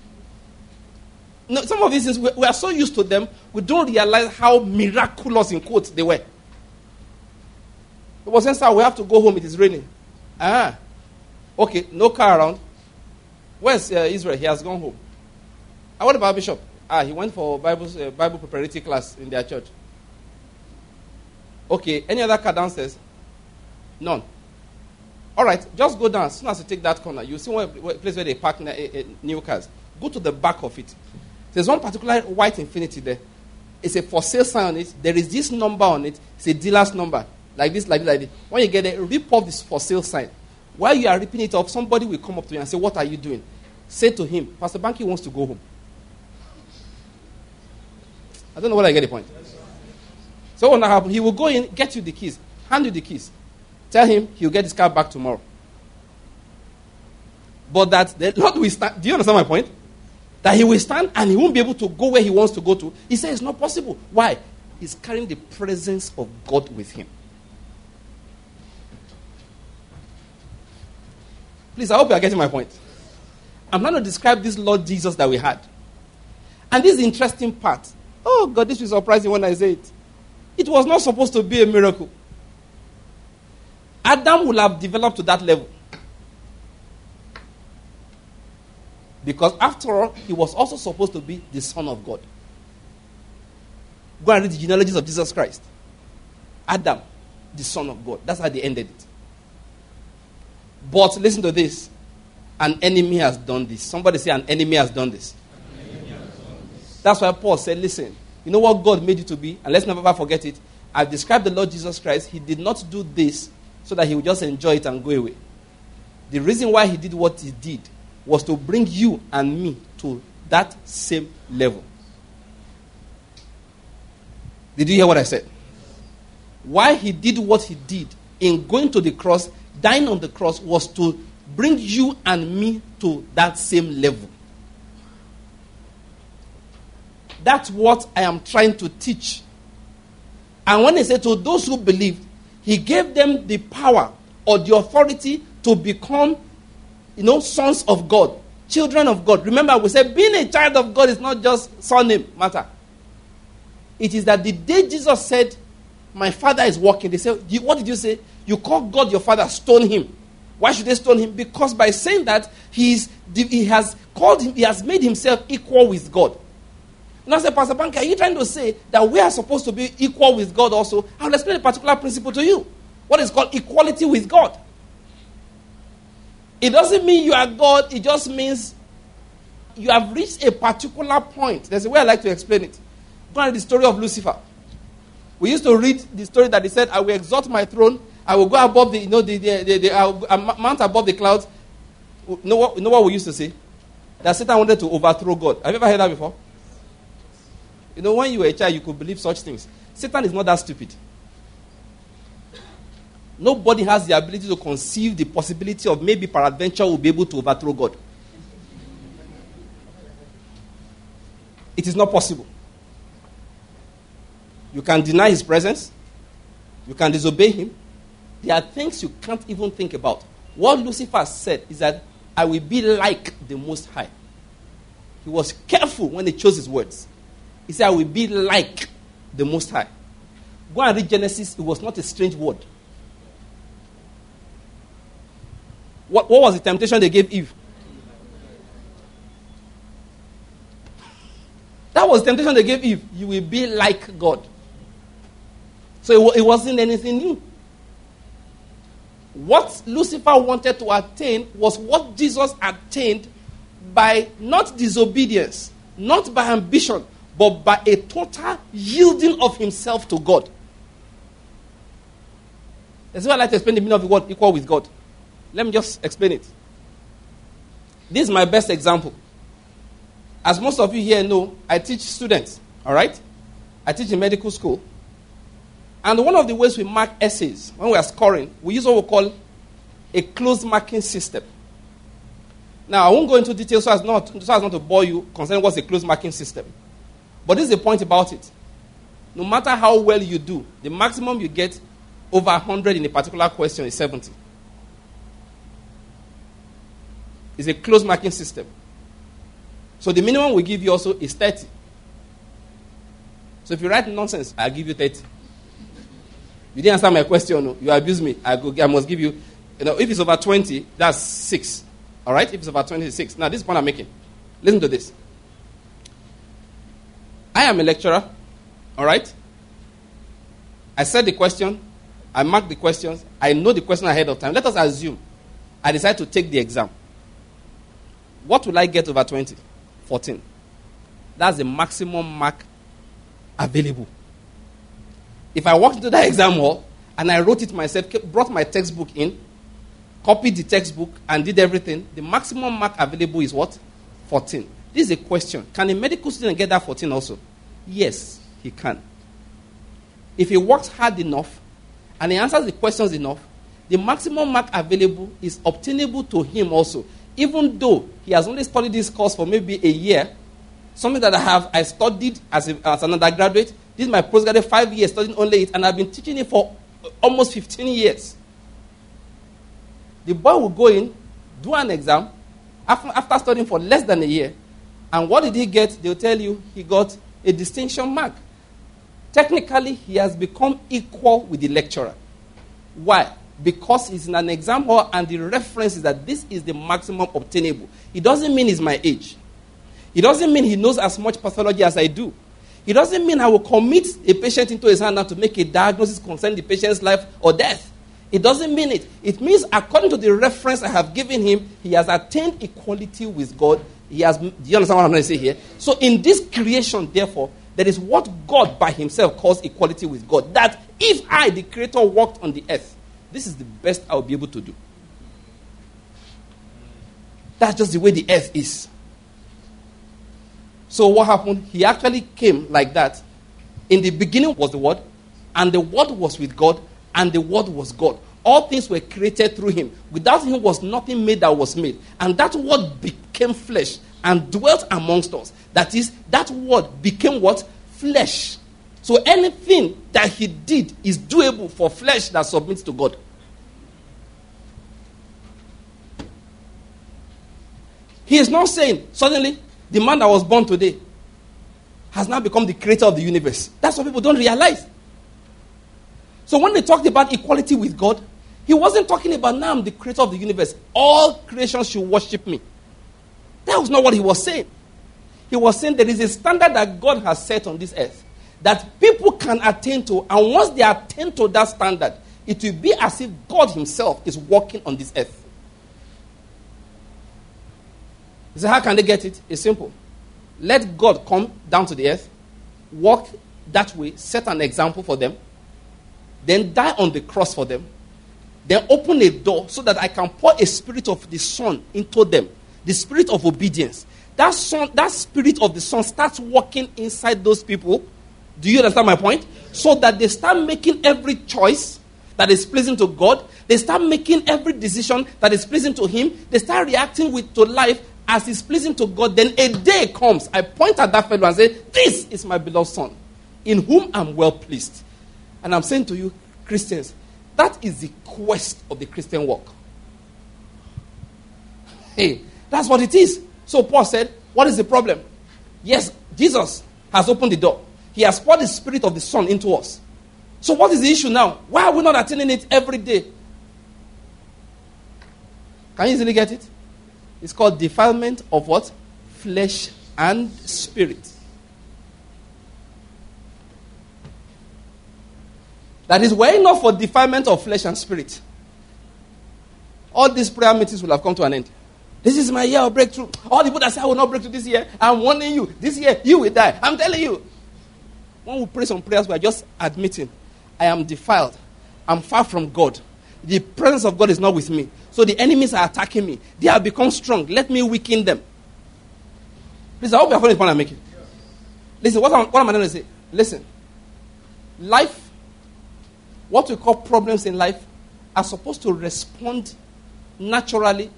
No, some of these things, we are so used to them, we don't realize how miraculous, in quotes, they were. It was saying, sir, we have to go home. It is raining. Okay, no car around. Where's Israel? He has gone home. What about Bishop? He went for Bible preparatory class in their church. Okay, any other car downstairs? None. All right, just go down. As soon as you take that corner, you see one place where they park new cars. Go to the back of it. There's one particular white Infiniti there. It's a for sale sign on it. There is this number on it. It's a dealer's number. Like this, like this, like this. When you get there, rip off this for sale sign. While you are ripping it off, somebody will come up to you and say, what are you doing? Say to him, Pastor Banky wants to go home. I don't know whether I get the point. So what will happen? He will go in, get you the keys, hand you the keys. Tell him he'll get his car back tomorrow. But that the Lord will stand. Do you understand my point? That he will stand and he won't be able to go where he wants to go to. He says it's not possible. Why? He's carrying the presence of God with him. Please, I hope you are getting my point. I'm going to describe this Lord Jesus that we had. And this is the interesting part. Oh, God, this will surprise you when I say it. It was not supposed to be a miracle. Adam will have developed to that level. Because after all, he was also supposed to be the Son of God. Go and read the genealogies of Jesus Christ. Adam, the Son of God. That's how they ended it. But listen to this. An enemy has done this. Somebody say an enemy has done this. That's why Paul said, listen, you know what God made you to be? And let's never forget it. I've described the Lord Jesus Christ. He did not do this so that he would just enjoy it and go away. The reason why he did what he did was to bring you and me to that same level. Did you hear what I said? Why he did what he did in going to the cross, dying on the cross, was to bring you and me to that same level. That's what I am trying to teach. And when he said to those who believed, he gave them the power or the authority to become, sons of God, children of God. Remember, we said being a child of God is not just surname matter. It is that the day Jesus said, my Father is working, they said, what did you say? You call God your Father, stone him. Why should they stone him? Because by saying that, he has made himself equal with God. Now, I say, Pastor Banker, are you trying to say that we are supposed to be equal with God also? I'll explain a particular principle to you. What is called equality with God. It doesn't mean you are God. It just means you have reached a particular point. There's a way I like to explain it. Go and read the story of Lucifer. We used to read the story that he said, I will exalt my throne. I will go above I'll mount above the clouds. You know what we used to say? That Satan wanted to overthrow God. Have you ever heard that before? When you were a child, you could believe such things. Satan is not that stupid. Nobody has the ability to conceive the possibility of maybe peradventure will be able to overthrow God. It is not possible. You can deny his presence. You can disobey him. There are things you can't even think about. What Lucifer said is that I will be like the Most High. He was careful when he chose his words. He said, I will be like the Most High. Go and read Genesis. It was not a strange word. What was the temptation they gave Eve? That was the temptation they gave Eve. You will be like God. So it wasn't anything new. What Lucifer wanted to attain was what Jesus attained by not disobedience, not by ambition, but by a total yielding of himself to God. That's why I like to explain the meaning of the word equal with God. Let me just explain it. This is my best example. As most of you here know, I teach students, all right? I teach in medical school. And one of the ways we mark essays, when we are scoring, we use what we call a closed marking system. Now, I won't go into details so as not to bore you concerning what's a closed marking system. But this is the point about it. No matter how well you do, the maximum you get over 100 in a particular question is 70. It's a closed marking system. So the minimum we give you also is 30. So if you write nonsense, I'll give you 30. You didn't answer my question, no. You abuse me. I must give you, if it's over 20, that's 6. All right? If it's over 20, it's 6. Now, this is the point I'm making. Listen to this. I am a lecturer. All right? I said the question. I marked the questions. I know the question ahead of time. Let us assume I decide to take the exam. What will I get over 20? 14. That's the maximum mark available. If I walked into that exam hall and I wrote it myself, brought my textbook in, copied the textbook and did everything, the maximum mark available is what? 14. This is a question. Can a medical student get that 14 also? Yes, he can. If he works hard enough and he answers the questions enough, the maximum mark available is obtainable to him also, even though he has only studied this course for maybe a year, something that I studied as an undergraduate, this is my postgraduate 5 years studying only it, and I've been teaching it for almost 15 years. The boy will go in, do an exam, after studying for less than a year, and what did he get? They'll tell you he got a distinction mark. Technically, he has become equal with the lecturer. Why? Because he's in an exam hall and the reference is that this is the maximum obtainable. It doesn't mean he's my age. It doesn't mean he knows as much pathology as I do. It doesn't mean I will commit a patient into his hand now to make a diagnosis concerning the patient's life or death. It doesn't mean it. It means according to the reference I have given him, he has attained equality with God. Do you understand what I'm going to say here? So in this creation, therefore, there is what God by himself calls equality with God. That if I, the creator, walked on the earth, this is the best I will be able to do. That's just the way the earth is. So what happened? He actually came like that. In the beginning was the Word, and the Word was with God, and the Word was God. All things were created through him. Without him was nothing made that was made. And that Word became flesh and dwelt amongst us. That is, that Word became what? Flesh. So anything that he did is doable for flesh that submits to God. He is not saying, suddenly, the man that was born today has now become the creator of the universe. That's what people don't realize. So when they talked about equality with God, he wasn't talking about, now I'm the creator of the universe. All creation should worship me. That was not what he was saying. He was saying there is a standard that God has set on this earth that people can attain to, and once they attain to that standard, it will be as if God himself is walking on this earth. You say, how can they get it? It's simple. Let God come down to the earth, walk that way, set an example for them, then die on the cross for them, then open a door so that I can pour a spirit of the Son into them, the spirit of obedience. That spirit of the Son starts working inside those people. Do you understand my point? So that they start making every choice that is pleasing to God. They start making every decision that is pleasing to him. They start reacting to life as is pleasing to God. Then a day comes, I point at that fellow and say, this is my beloved Son, in whom I'm well pleased. And I'm saying to you, Christians, that is the quest of the Christian walk. Hey, that's what it is. So Paul said, what is the problem? Yes, Jesus has opened the door. He has poured the spirit of the Son into us. So what is the issue now? Why are we not attaining it every day? Can you easily get it? It's called defilement of what? Flesh and spirit. That is, were it not for defilement of flesh and spirit, all these prayer meetings will have come to an end. This is my year of breakthrough. All the people that say I will not break through this year, I'm warning you. This year, you will die. I'm telling you. When we pray some prayers, we are just admitting, I am defiled. I'm far from God. The presence of God is not with me. So the enemies are attacking me. They have become strong. Let me weaken them. Please, I hope you are following the point I'm making. Listen, what am I going to say? Listen. Life, what we call problems in life, are supposed to respond naturally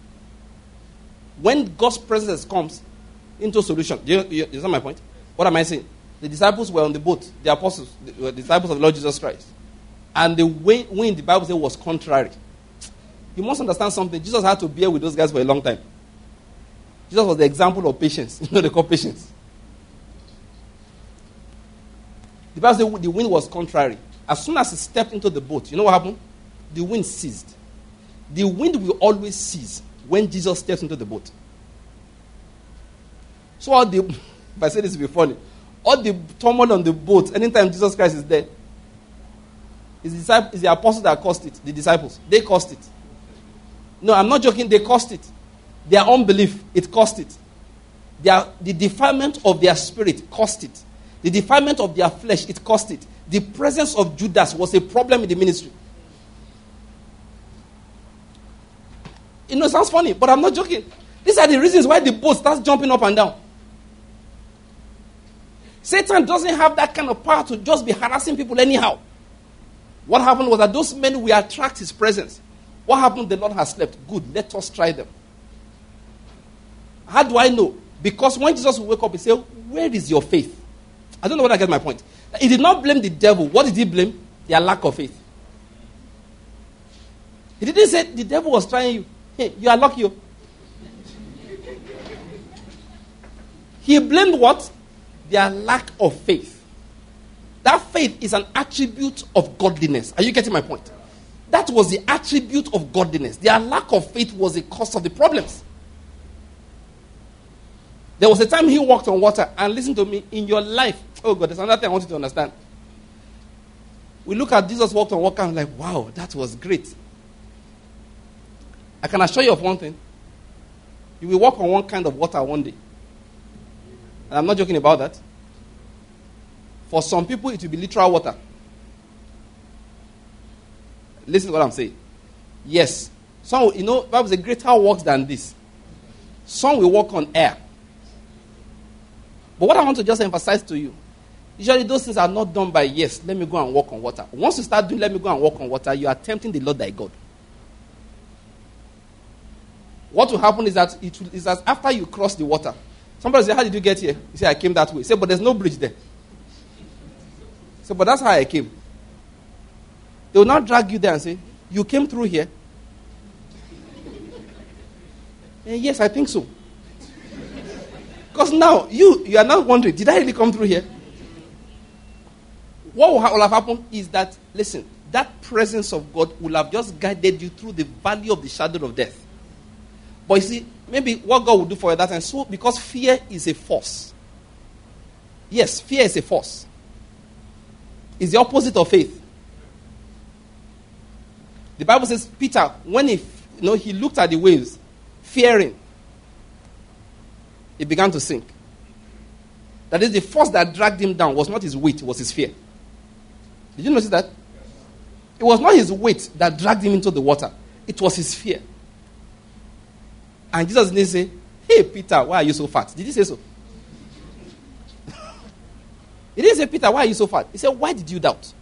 when God's presence comes into solution. Do you understand my point? What am I saying? The disciples were on the boat. The apostles, the disciples of the Lord Jesus Christ. And the wind, the Bible says, was contrary. You must understand something. Jesus had to bear with those guys for a long time. Jesus was the example of patience. You know, they call patience. The Bible says the wind was contrary. As soon as he stepped into the boat, you know what happened? The wind ceased. The wind will always cease when Jesus steps into the boat. So if I say this will be funny, all the turmoil on the boat, anytime Jesus Christ is there, it's the apostles that caused it. The disciples, they caused it. No, I'm not joking. They caused it. Their unbelief, it caused it. The defilement of their spirit caused it. The defilement of their flesh, it caused it. The presence of Judas was a problem in the ministry. You know, it sounds funny, but I'm not joking. These are the reasons why the boat starts jumping up and down. Satan doesn't have that kind of power to just be harassing people anyhow. What happened was that those men will attract his presence. What happened? The Lord has slept. Good, let us try them. How do I know? Because when Jesus would wake up, he said, where is your faith? I don't know whether I get my point. He did not blame the devil. What did he blame? Their lack of faith. He didn't say the devil was trying you. Hey, you are lucky. He blamed what? Their lack of faith. That faith is an attribute of godliness. Are you getting my point? That was the attribute of godliness. Their lack of faith was the cause of the problems. There was a time he walked on water, and listen to me, in your life, oh God, there's another thing I want you to understand. We look at Jesus walked on water and like, wow, that was great. I can assure you of one thing. You will walk on one kind of water one day. And I'm not joking about that. For some people, it will be literal water. Listen to what I'm saying. Yes. Some, the Bible says greater works than this. Some will walk on air. But what I want to just emphasize to you, usually those things are not done by, yes, let me go and walk on water. Once you start doing, let me go and walk on water, you are tempting the Lord thy God. What will happen is that after you cross the water, somebody say, how did you get here? You say, I came that way. Say, but there's no bridge there. Say, but that's how I came. They will not drag you there and say, you came through here? Yes, I think so. Because now, you are not wondering, did I really come through here? What will have happened is that, listen, that presence of God will have just guided you through the valley of the shadow of death. But you see, maybe what God will do for you that time, so because fear is a force. Yes, fear is a force. It's the opposite of faith. The Bible says Peter, when he looked at the waves, fearing, he began to sink. That is, the force that dragged him down was not his weight, it was his fear. Did you notice that? It was not his weight that dragged him into the water. It was his fear. And Jesus didn't say, hey, Peter, why are you so fat? Did he say so? He didn't say, Peter, why are you so fat? He said, why did you doubt?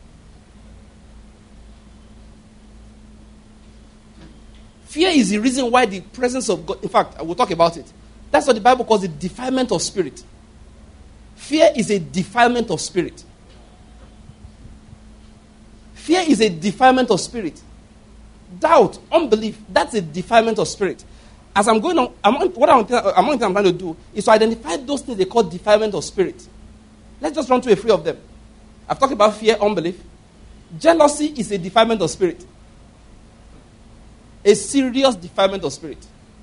Fear is the reason why the presence of God, in fact, I will talk about it. That's what the Bible calls the defilement of spirit. Fear is a defilement of spirit. Fear is a defilement of spirit. Doubt, unbelief, that's a defilement of spirit. As I'm going on, what I'm trying to do is to identify those things they call defilement of spirit. Let's just run through a few of them. I've talked about fear, unbelief. Jealousy is a defilement of spirit. A serious defilement of spirit.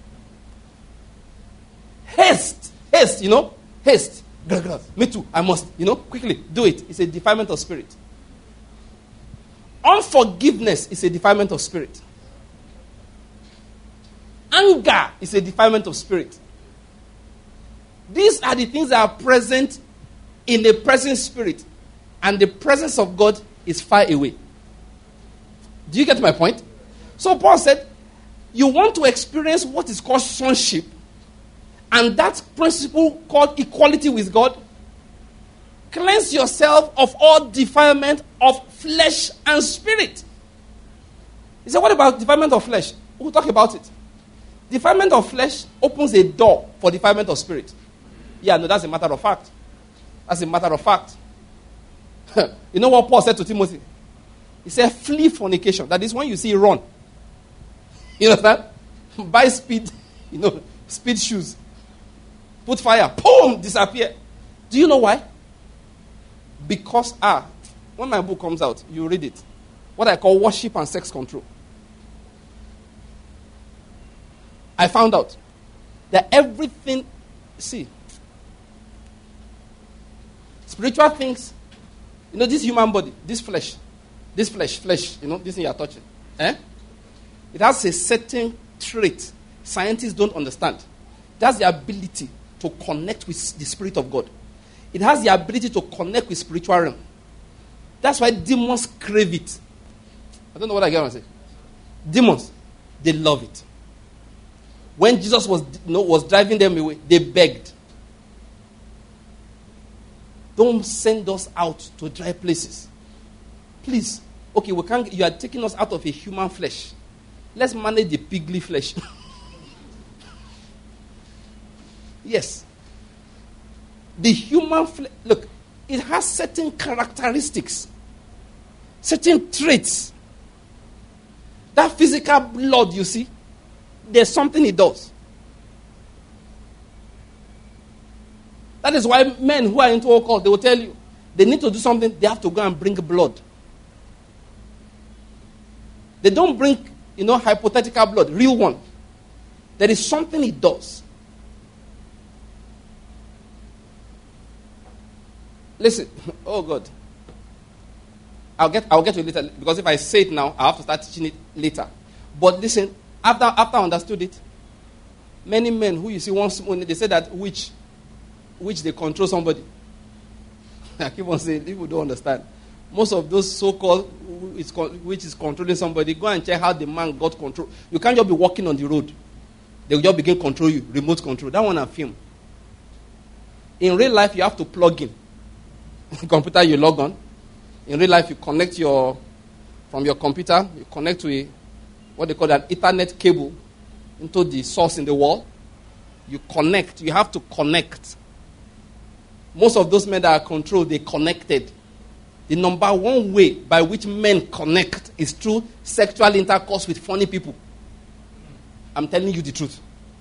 Haste, haste. Me too, I must, quickly do it. It's a defilement of spirit. Unforgiveness is a defilement of spirit. Anger is a defilement of spirit. These are the things that are present in the present spirit. And the presence of God is far away. Do you get my point? So Paul said, you want to experience what is called sonship. And that principle called equality with God. Cleanse yourself of all defilement of flesh and spirit. He said, what about defilement of flesh? We'll talk about it. Defilement of flesh opens a door for defilement of spirit. Yeah, no, that's a matter of fact. That's a matter of fact. You know what Paul said to Timothy? He said, flee fornication. That is when you see run. You understand? Buy speed, speed shoes. Put fire. Boom! Disappear. Do you know why? Because, when my book comes out, you read it. What I call worship and sex control. I found out that everything, spiritual things, this human body, this flesh, this thing you are touching, it has a certain trait scientists don't understand. That's the ability to connect with the Spirit of God. It has the ability to connect with spiritual realm. That's why demons crave it. I don't know what I get when I say. Demons, they love it. When Jesus was driving them away, they begged. Don't send us out to dry places. Please. Okay, you are taking us out of a human flesh. Let's manage the pigly flesh. Yes. The human flesh, look, it has certain characteristics, certain traits. That physical blood, you see, there's something it does. That is why men who are into occult, they will tell you, they need to do something, they have to go and bring blood. They don't bring, hypothetical blood, real one. There is something it does. Listen, oh God. I'll get to it later, because if I say it now, I have to start teaching it later. But listen, after I understood it, many men who you see once when they say that which they control somebody. I keep on saying, people don't understand. Most of those so-called which is controlling somebody, go and check how the man got control. You can't just be walking on the road. They will just begin to control you, remote control. That one I film. In real life, you have to plug in. Computer, you log on. In real life, you connect from your computer, you connect to what they call an Ethernet cable into the source in the wall. You connect. You have to connect. Most of those men that are controlled, they connected. The number one way by which men connect is through sexual intercourse with funny people. I'm telling you the truth.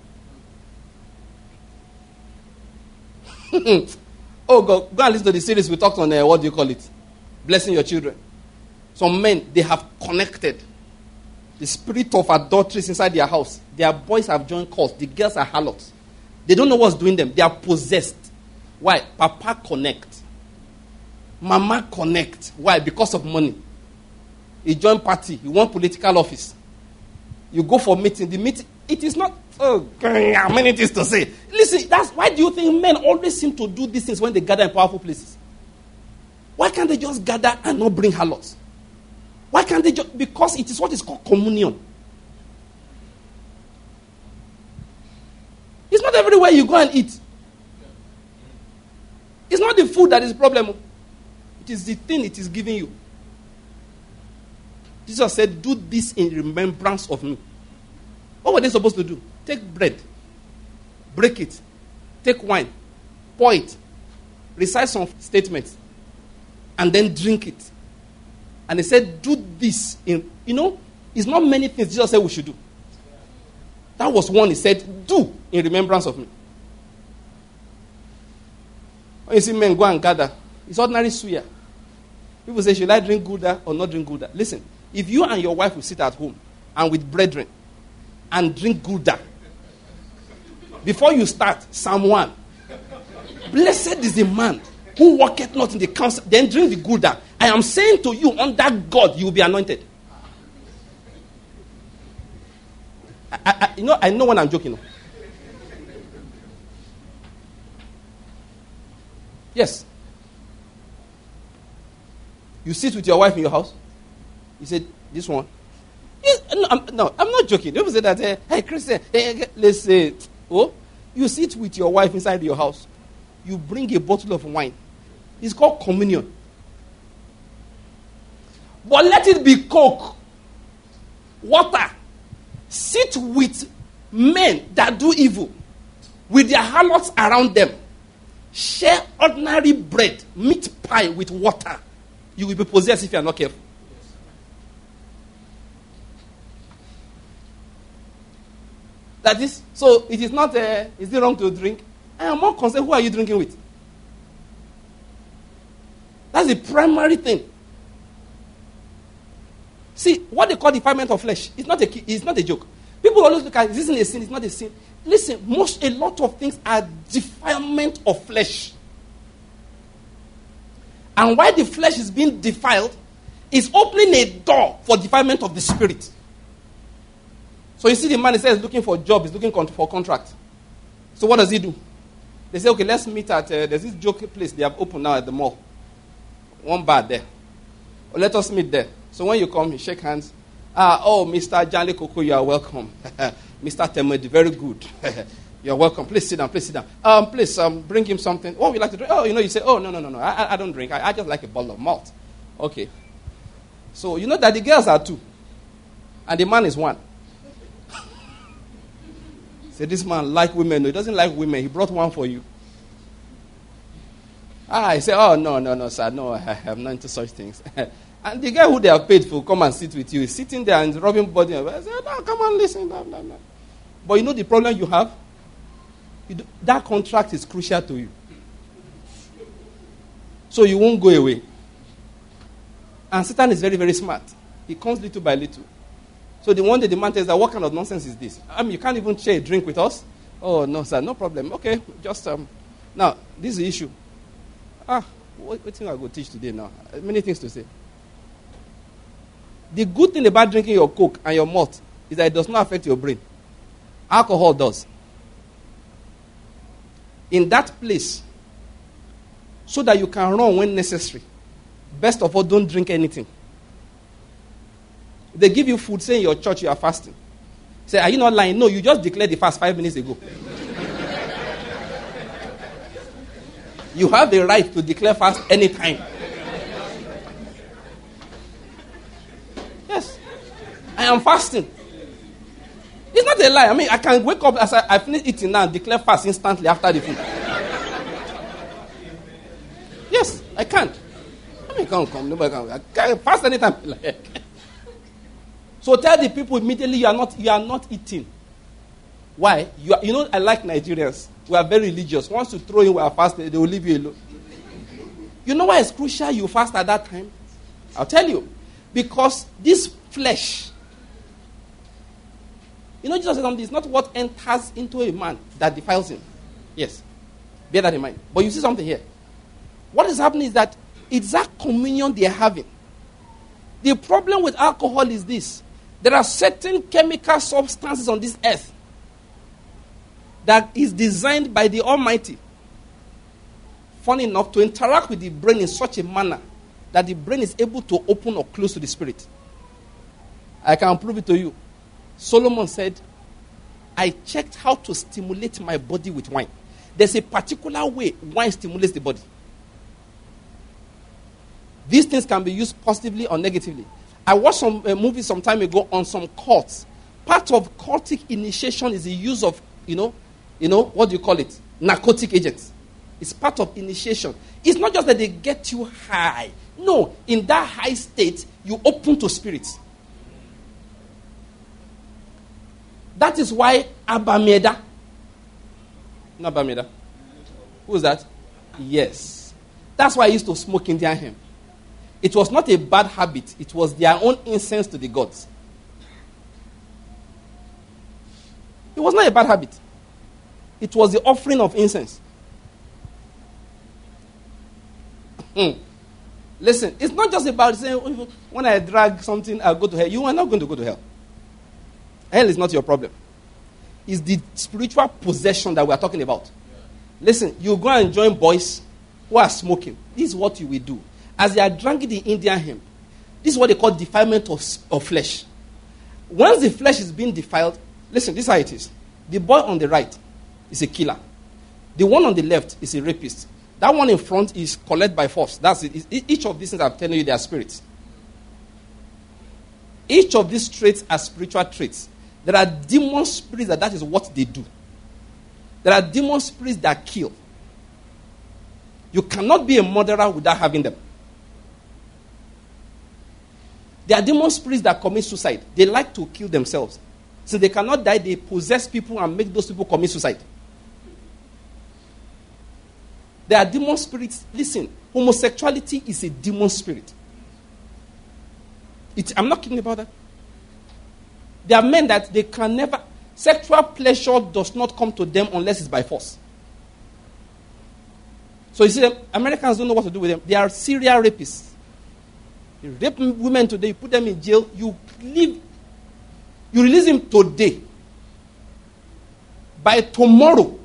Oh, go and listen to the series we talked on, what do you call it? Blessing your children. Some men, they have connected. The spirit of adultery is inside their house. Their boys have joined cults. The girls are harlots. They don't know what's doing them. They are possessed. Why? Papa connect. Mama connect. Why? Because of money. You join party. You want political office. You go for meeting. The meeting, it is not, many things to say. Listen, that's why do you think men always seem to do these things when they gather in powerful places? Why can't they just gather and not bring harlots? Why can't they just, because it is what is called communion. It's not everywhere you go and eat. It's not the food that is the problem. It is the thing it is giving you. Jesus said, do this in remembrance of me. What were they supposed to do? Take bread, break it, take wine, pour it, recite some statements, and then drink it. And he said, do this in, it's not many things Jesus said we should do. That was one he said, do in remembrance of me. When you see men go and gather, it's ordinary suya. People say, should I drink Gouda or not drink Gouda? Listen, if you and your wife will sit at home and with brethren and drink Gouda, before you start, Psalm 1, blessed is the man who walketh not in the counsel, then drink the Gouda. I am saying to you, under God, you will be anointed. I know when I'm joking. Yes. You sit with your wife in your house. You said, this one. Yes, no, I'm not joking. People say that, hey, Christian, let's say, you sit with your wife inside your house. You bring a bottle of wine. It's called communion. But let it be Coke, water. Sit with men that do evil, with their harlots around them. Share ordinary bread, meat pie with water. You will be possessed if you are not careful. That is, so it is not, is it wrong to drink? I am more concerned, who are you drinking with? That's the primary thing. See, what they call defilement of flesh, it's not a joke. People always look at, is this a sin? It's not a sin. Listen, a lot of things are defilement of flesh. And why the flesh is being defiled is opening a door for defilement of the spirit. So you see the man, he says, looking for a job, he's looking for a contract. So what does he do? They say, okay, let's meet at, there's this joke place they have opened now at the mall. One bar there. Let us meet there. So when you come, you shake hands. Mr. Janle Koko, you are welcome. Mr. Temedi, very good. You are welcome. Please sit down, please sit down. Please, bring him something. What would you like to drink? You say, no. I don't drink. I just like a bottle of malt. Okay. So you know that the girls are 2. And the man is 1. Say, this man like women. No, he doesn't like women. He brought one for you. I say, oh, no, sir. No, I am not into such things. And the guy who they have paid for come and sit with you is sitting there and rubbing body. I say, no, come on, listen. No. But you know the problem you have? That contract is crucial to you. So you won't go away. And Satan is very, very smart. He comes little by little. So the one day the man tells that, what kind of nonsense is this? You can't even share a drink with us? Oh, no, sir, no problem. Okay, just, now, this is the issue. What thing I go teach today now? Many things to say. The good thing about drinking your Coke and your malt is that it does not affect your brain. Alcohol does. In that place, so that you can run when necessary, best of all, don't drink anything. They give you food, say in your church you are fasting. Say, are you not lying? No, you just declared the fast 5 minutes ago. You have the right to declare fast anytime. Yes. I am fasting. It's not a lie. I mean, I can wake up as I finish eating now and declare fast instantly after the food. Yes, I can't. I mean, can't come. Nobody can. I can fast anytime. So tell the people immediately you are not eating. Why? You know, I like Nigerians. We are very religious. Once you throw in we are fasting, they will leave you alone. You know why it's crucial you fast at that time? I'll tell you. Because this flesh, you know, Jesus said something, it's not what enters into a man that defiles him. Yes. Bear that in mind. But you see something here. What is happening is that it's that communion they are having. The problem with alcohol is this. There are certain chemical substances on this earth that is designed by the Almighty, funny enough, to interact with the brain in such a manner that the brain is able to open or close to the spirit. I can prove it to you. Solomon said, I checked how to stimulate my body with wine. There's a particular way wine stimulates the body. These things can be used positively or negatively. I watched some movie some time ago on some cults. Part of cultic initiation is the use of, what do you call it? Narcotic agents. It's part of initiation. It's not just that they get you high. No, in that high state, you open to spirits. That is why Abameda. Not Abameda. Who is that? Yes. That's why I used to smoke Indian hemp. It was not a bad habit. It was their own incense to the gods. It was not a bad habit. It was the offering of incense. Listen, it's not just about saying, when I drag something, I'll go to hell. You are not going to go to hell. Hell is not your problem. It's the spiritual possession that we are talking about. Listen, you go and join boys who are smoking. This is what you will do. As they are drinking the Indian hemp, this is what they call defilement of flesh. Once the flesh is being defiled, listen, this is how it is. The boy on the right is a killer. The one on the left is a rapist. That one in front is collected by force. That's it. Each of these things I'm telling you, they are spirits. Each of these traits are spiritual traits. There are demon spirits that is what they do. There are demon spirits that kill. You cannot be a murderer without having them. There are demon spirits that commit suicide. They like to kill themselves. Since they cannot die, they possess people and make those people commit suicide. There are demon spirits. Listen, homosexuality is a demon spirit. I'm not kidding about that. There are men that they can never... Sexual pleasure does not come to them unless it's by force. So you see, Americans don't know what to do with them. They are serial rapists. You rape women today, you put them in jail, you release him today. By tomorrow,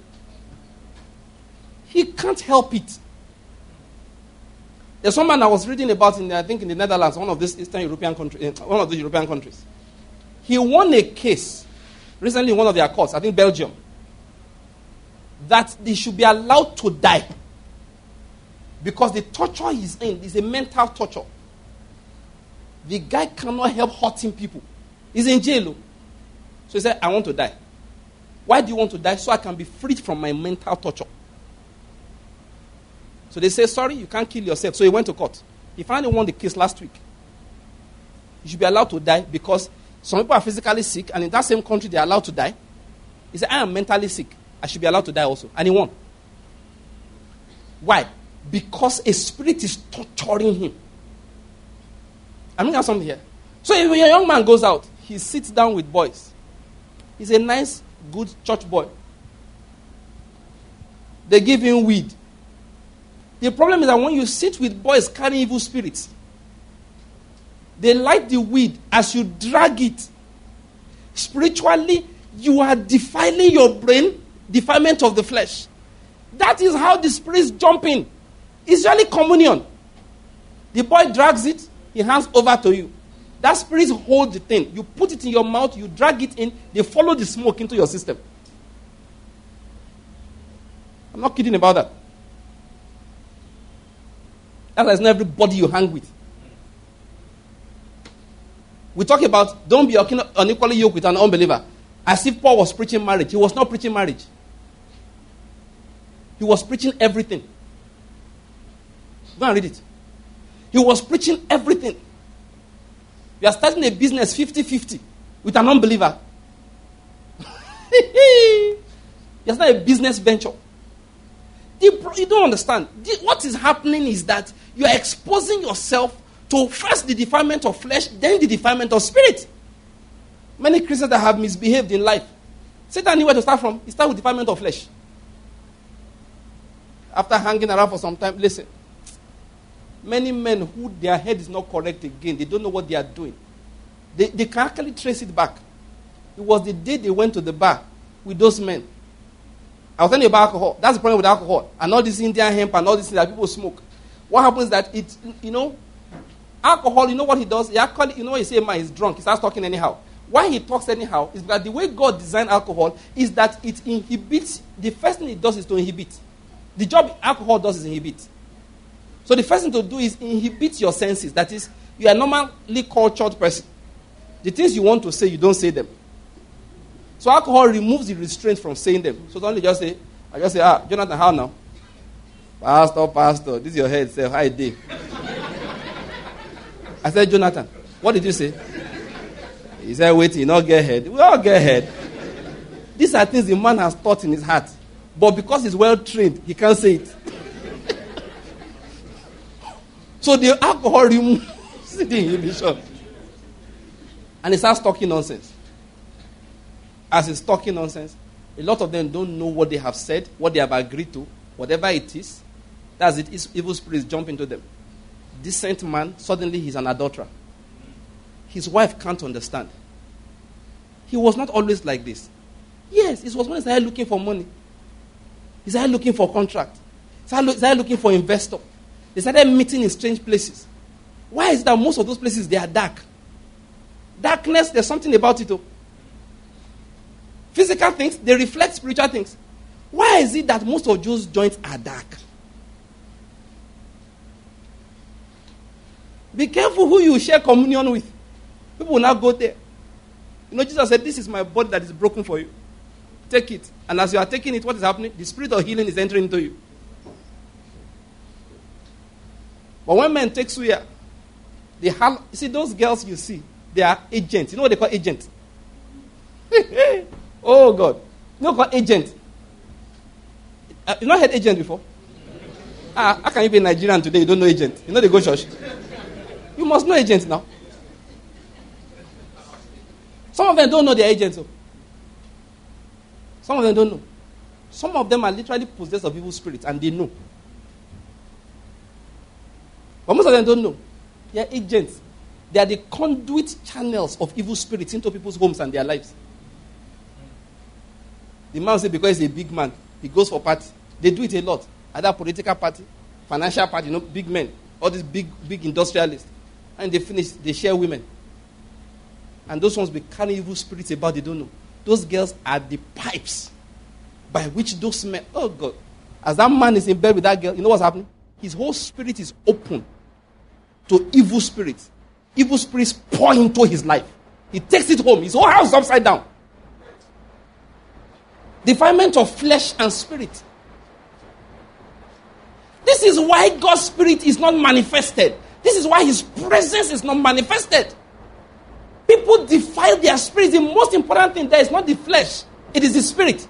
he can't help it. There's someone I was reading about in the Netherlands, one of these Eastern European countries, one of the European countries. He won a case recently in one of their courts, I think Belgium, that they should be allowed to die because the torture he's in is a mental torture. The guy cannot help hurting people. He's in jail. So he said, I want to die. Why do you want to die? So I can be freed from my mental torture. So they say, sorry, you can't kill yourself. So he went to court. He finally won the case last week. You should be allowed to die because some people are physically sick, and in that same country, they are allowed to die. He said, I am mentally sick. I should be allowed to die also. And he won. Why? Because a spirit is torturing him. I'm looking at something here. So if a young man goes out, he sits down with boys. He's a nice, good church boy. They give him weed. The problem is that when you sit with boys carrying evil spirits, they light the weed as you drag it. Spiritually, you are defiling your brain, defilement of the flesh. That is how the spirits jump in. It's really communion. The boy drags it, he hands over to you. That spirit holds the thing. You put it in your mouth, you drag it in, they follow the smoke into your system. I'm not kidding about that. That is not everybody you hang with. We talk about don't be unequally yoked with an unbeliever. As if Paul was preaching marriage. He was not preaching marriage. He was preaching everything. Go and read it. He was preaching everything. You are starting a business 50-50 with an unbeliever. It's not a business venture. You don't understand. What is happening is that you are exposing yourself to first the defilement of flesh, then the defilement of spirit. Many Christians that have misbehaved in life, Satan knew where to start from. He started with defilement of flesh. After hanging around for some time, listen. Many men who their head is not correct again, they don't know what they are doing. They can actually trace it back. It was the day they went to the bar with those men. I was telling you about alcohol. That's the problem with alcohol. And all this Indian hemp and all these things that people smoke. What happens is that alcohol, you know what he does? He actually, you know, you say a man is drunk. He starts talking anyhow. Why he talks anyhow is because the way God designed alcohol is that it inhibits. The first thing it does is to inhibit. The job alcohol does is inhibit. So the first thing to do is inhibit your senses. That is, you are a normally cultured person. The things you want to say, you don't say them. So alcohol removes the restraint from saying them. So don't just say, Jonathan, how now? Pastor, this is your head, say, hi, day. I said, Jonathan, what did you say? He said, wait, you not get head. We all get head. These are things the man has thought in his heart. But because he's well trained, he can't say it. So the alcohol removes the inhibition. And he starts talking nonsense. As he's talking nonsense, a lot of them don't know what they have said, what they have agreed to, whatever it is. That's it. It's evil spirits jump into them. Decent man, suddenly he's an adulterer. His wife can't understand. He was not always like this. Yes, it was when he started looking for money. He started looking for contract. He started looking for investor. They started meeting in strange places. Why is it that most of those places, they are dark? Darkness, there's something about it. Physical things, they reflect spiritual things. Why is it that most of those joints are dark? Be careful who you share communion with. People will not go there. You know, Jesus said, this is my body that is broken for you. Take it. And as you are taking it, what is happening? The spirit of healing is entering into you. But when men take suya, you see, those girls you see, they are agents. You know what they call agents? Oh, God. You know what agent? You not heard agent before? How can you be Nigerian today? You don't know agent. You know they go church. You must know agents now. Some of them don't know their agents. Some of them don't know. Some of them are literally possessed of evil spirits and they know. But most of them don't know. They are agents. They are the conduit channels of evil spirits into people's homes and their lives. The man says because he's a big man, he goes for party. They do it a lot. Either political party, financial party, big men. All these big industrialists. And they finish, they share women. And those ones be carrying evil spirits about, they don't know. Those girls are the pipes by which those men, oh God. As that man is in bed with that girl, you know what's happening? His whole spirit is open to evil spirits. Evil spirits pour into his life. He takes it home. His whole house is upside down. Defilement of flesh and spirit. This is why God's spirit is not manifested. This is why his presence is not manifested. People defile their spirit. The most important thing there is not the flesh. It is the spirit.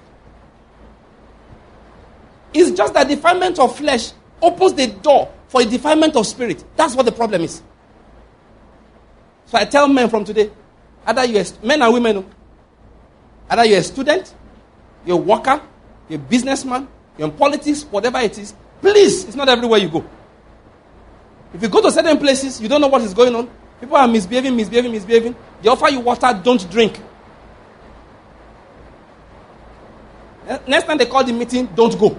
It's just that defilement of flesh opens the door for a defilement of spirit. That's what the problem is. So I tell men from today, either you're men and women, either you're a student, you're a worker, you're a businessman, you're in politics, whatever it is, please, it's not everywhere you go. If you go to certain places, you don't know what is going on. People are misbehaving. They offer you water, don't drink. Next time they call the meeting, don't go.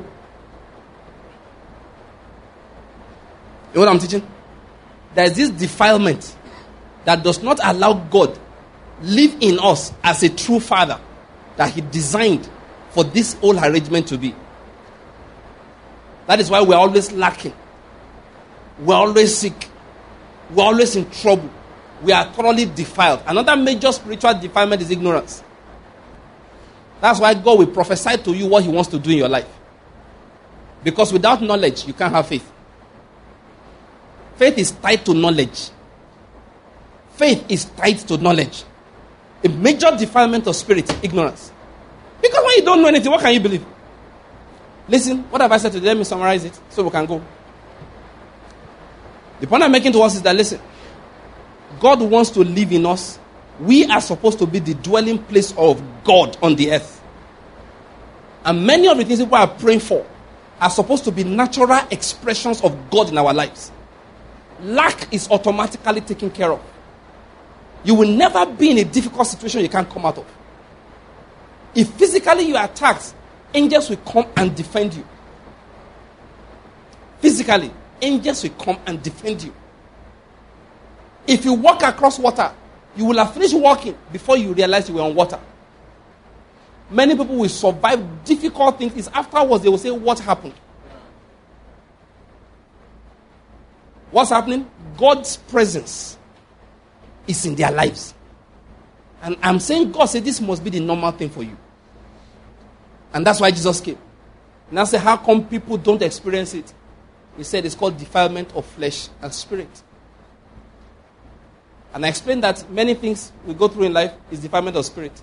You know what I'm teaching? There is this defilement that does not allow God live in us as a true father that he designed for this whole arrangement to be. That is why we're always lacking. We're always sick. We're always in trouble. We are thoroughly defiled. Another major spiritual defilement is ignorance. That's why God will prophesy to you what he wants to do in your life. Because without knowledge, you can't have faith. Faith is tied to knowledge. Faith is tied to knowledge. A major defilement of spirit, ignorance. Because when you don't know anything, what can you believe? Listen, what have I said today? Let me summarize it so we can go. The point I'm making to us is that, listen, God wants to live in us. We are supposed to be the dwelling place of God on the earth. And many of the things people are praying for are supposed to be natural expressions of God in our lives. Lack is automatically taken care of. You will never be in a difficult situation you can't come out of. If physically you are attacked, angels will come and defend you. Physically, angels will come and defend you. If you walk across water, you will have finished walking before you realize you were on water. Many people will survive difficult things. It's afterwards they will say, what happened? What's happening? God's presence is in their lives. And I'm saying God said this must be the normal thing for you. And that's why Jesus came. And I say, how come people don't experience it? He said it's called defilement of flesh and spirit. And I explained that many things we go through in life is defilement of spirit.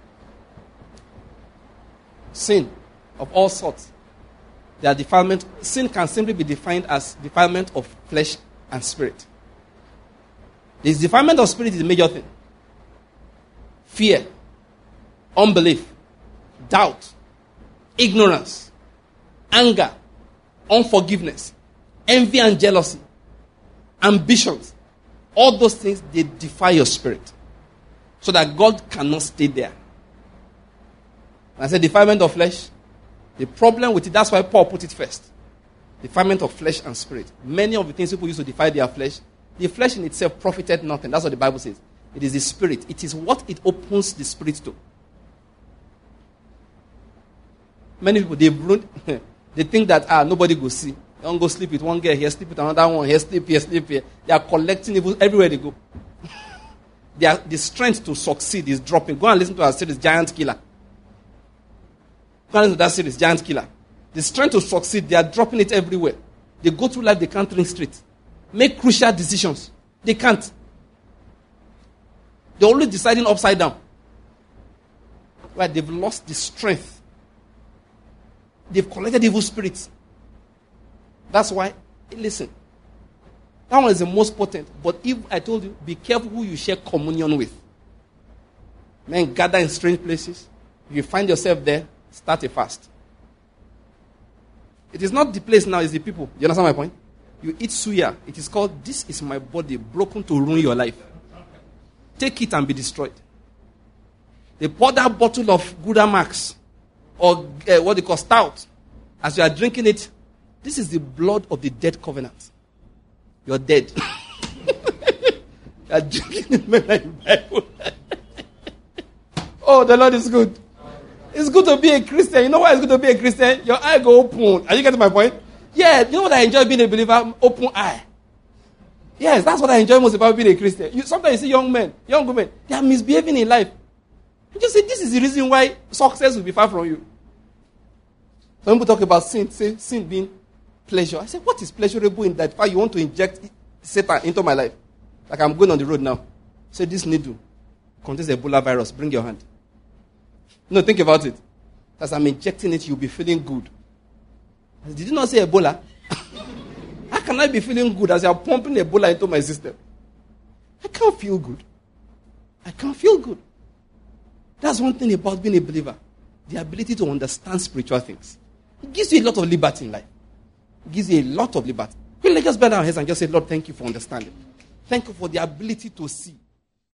Sin of all sorts. Their defilement, sin can simply be defined as defilement of flesh and spirit. This defilement of spirit is a major thing. Fear, unbelief, doubt, ignorance, anger, unforgiveness, envy and jealousy, ambitions. All those things, they defy your spirit. So that God cannot stay there. When I say defilement of flesh, the problem with it, that's why Paul put it first. Defilement of flesh and spirit. Many of the things people used to defy their flesh, the flesh in itself profited nothing. That's what the Bible says. It is the spirit. It is what it opens the spirit to. Many people, they think that, nobody go see. They don't go sleep with one girl here, sleep with another one here, sleep here. They are collecting evil everywhere they go. The strength to succeed is dropping. Go and listen to our series, Giant Killer. Go and listen to that series, Giant Killer. The strength to succeed, they are dropping it everywhere. They go through life, they can't think straight. Make crucial decisions. They can't. They're always deciding upside down. Right? They've lost the strength. They've collected evil spirits. That's why, listen, that one is the most potent. But if I told you, be careful who you share communion with. Men gather in strange places. If you find yourself there, start a fast. It is not the place now, it's the people. You understand my point? You eat suya. It is called, this is my body broken to ruin your life. Take it and be destroyed. They pour that bottle of Gouda Max or what they call stout. As you are drinking it, this is the blood of the dead covenant. You're dead. You are drinking it, man, like Bible. Oh, the Lord is good. It's good to be a Christian. You know why it's good to be a Christian? Your eye go open. Are you getting my point? Yeah, you know what I enjoy being a believer? Open eye. Yes, that's what I enjoy most about being a Christian. Sometimes you see young men, young women, they are misbehaving in life. You just say, this is the reason why success will be far from you. Some people talk about sin, say sin being pleasure. I say, what is pleasurable in that? Why you want to inject Satan into my life? Like I'm going on the road now. Say, this needle contains Ebola virus. Bring your hand. No, think about it. As I'm injecting it, you'll be feeling good. Did you not say Ebola? How can I be feeling good as you're pumping Ebola into my system? I can't feel good. I can't feel good. That's one thing about being a believer. The ability to understand spiritual things. It gives you a lot of liberty in life. It gives you a lot of liberty. Let's just bend our heads and just say, Lord, thank you for understanding. Thank you for the ability to see.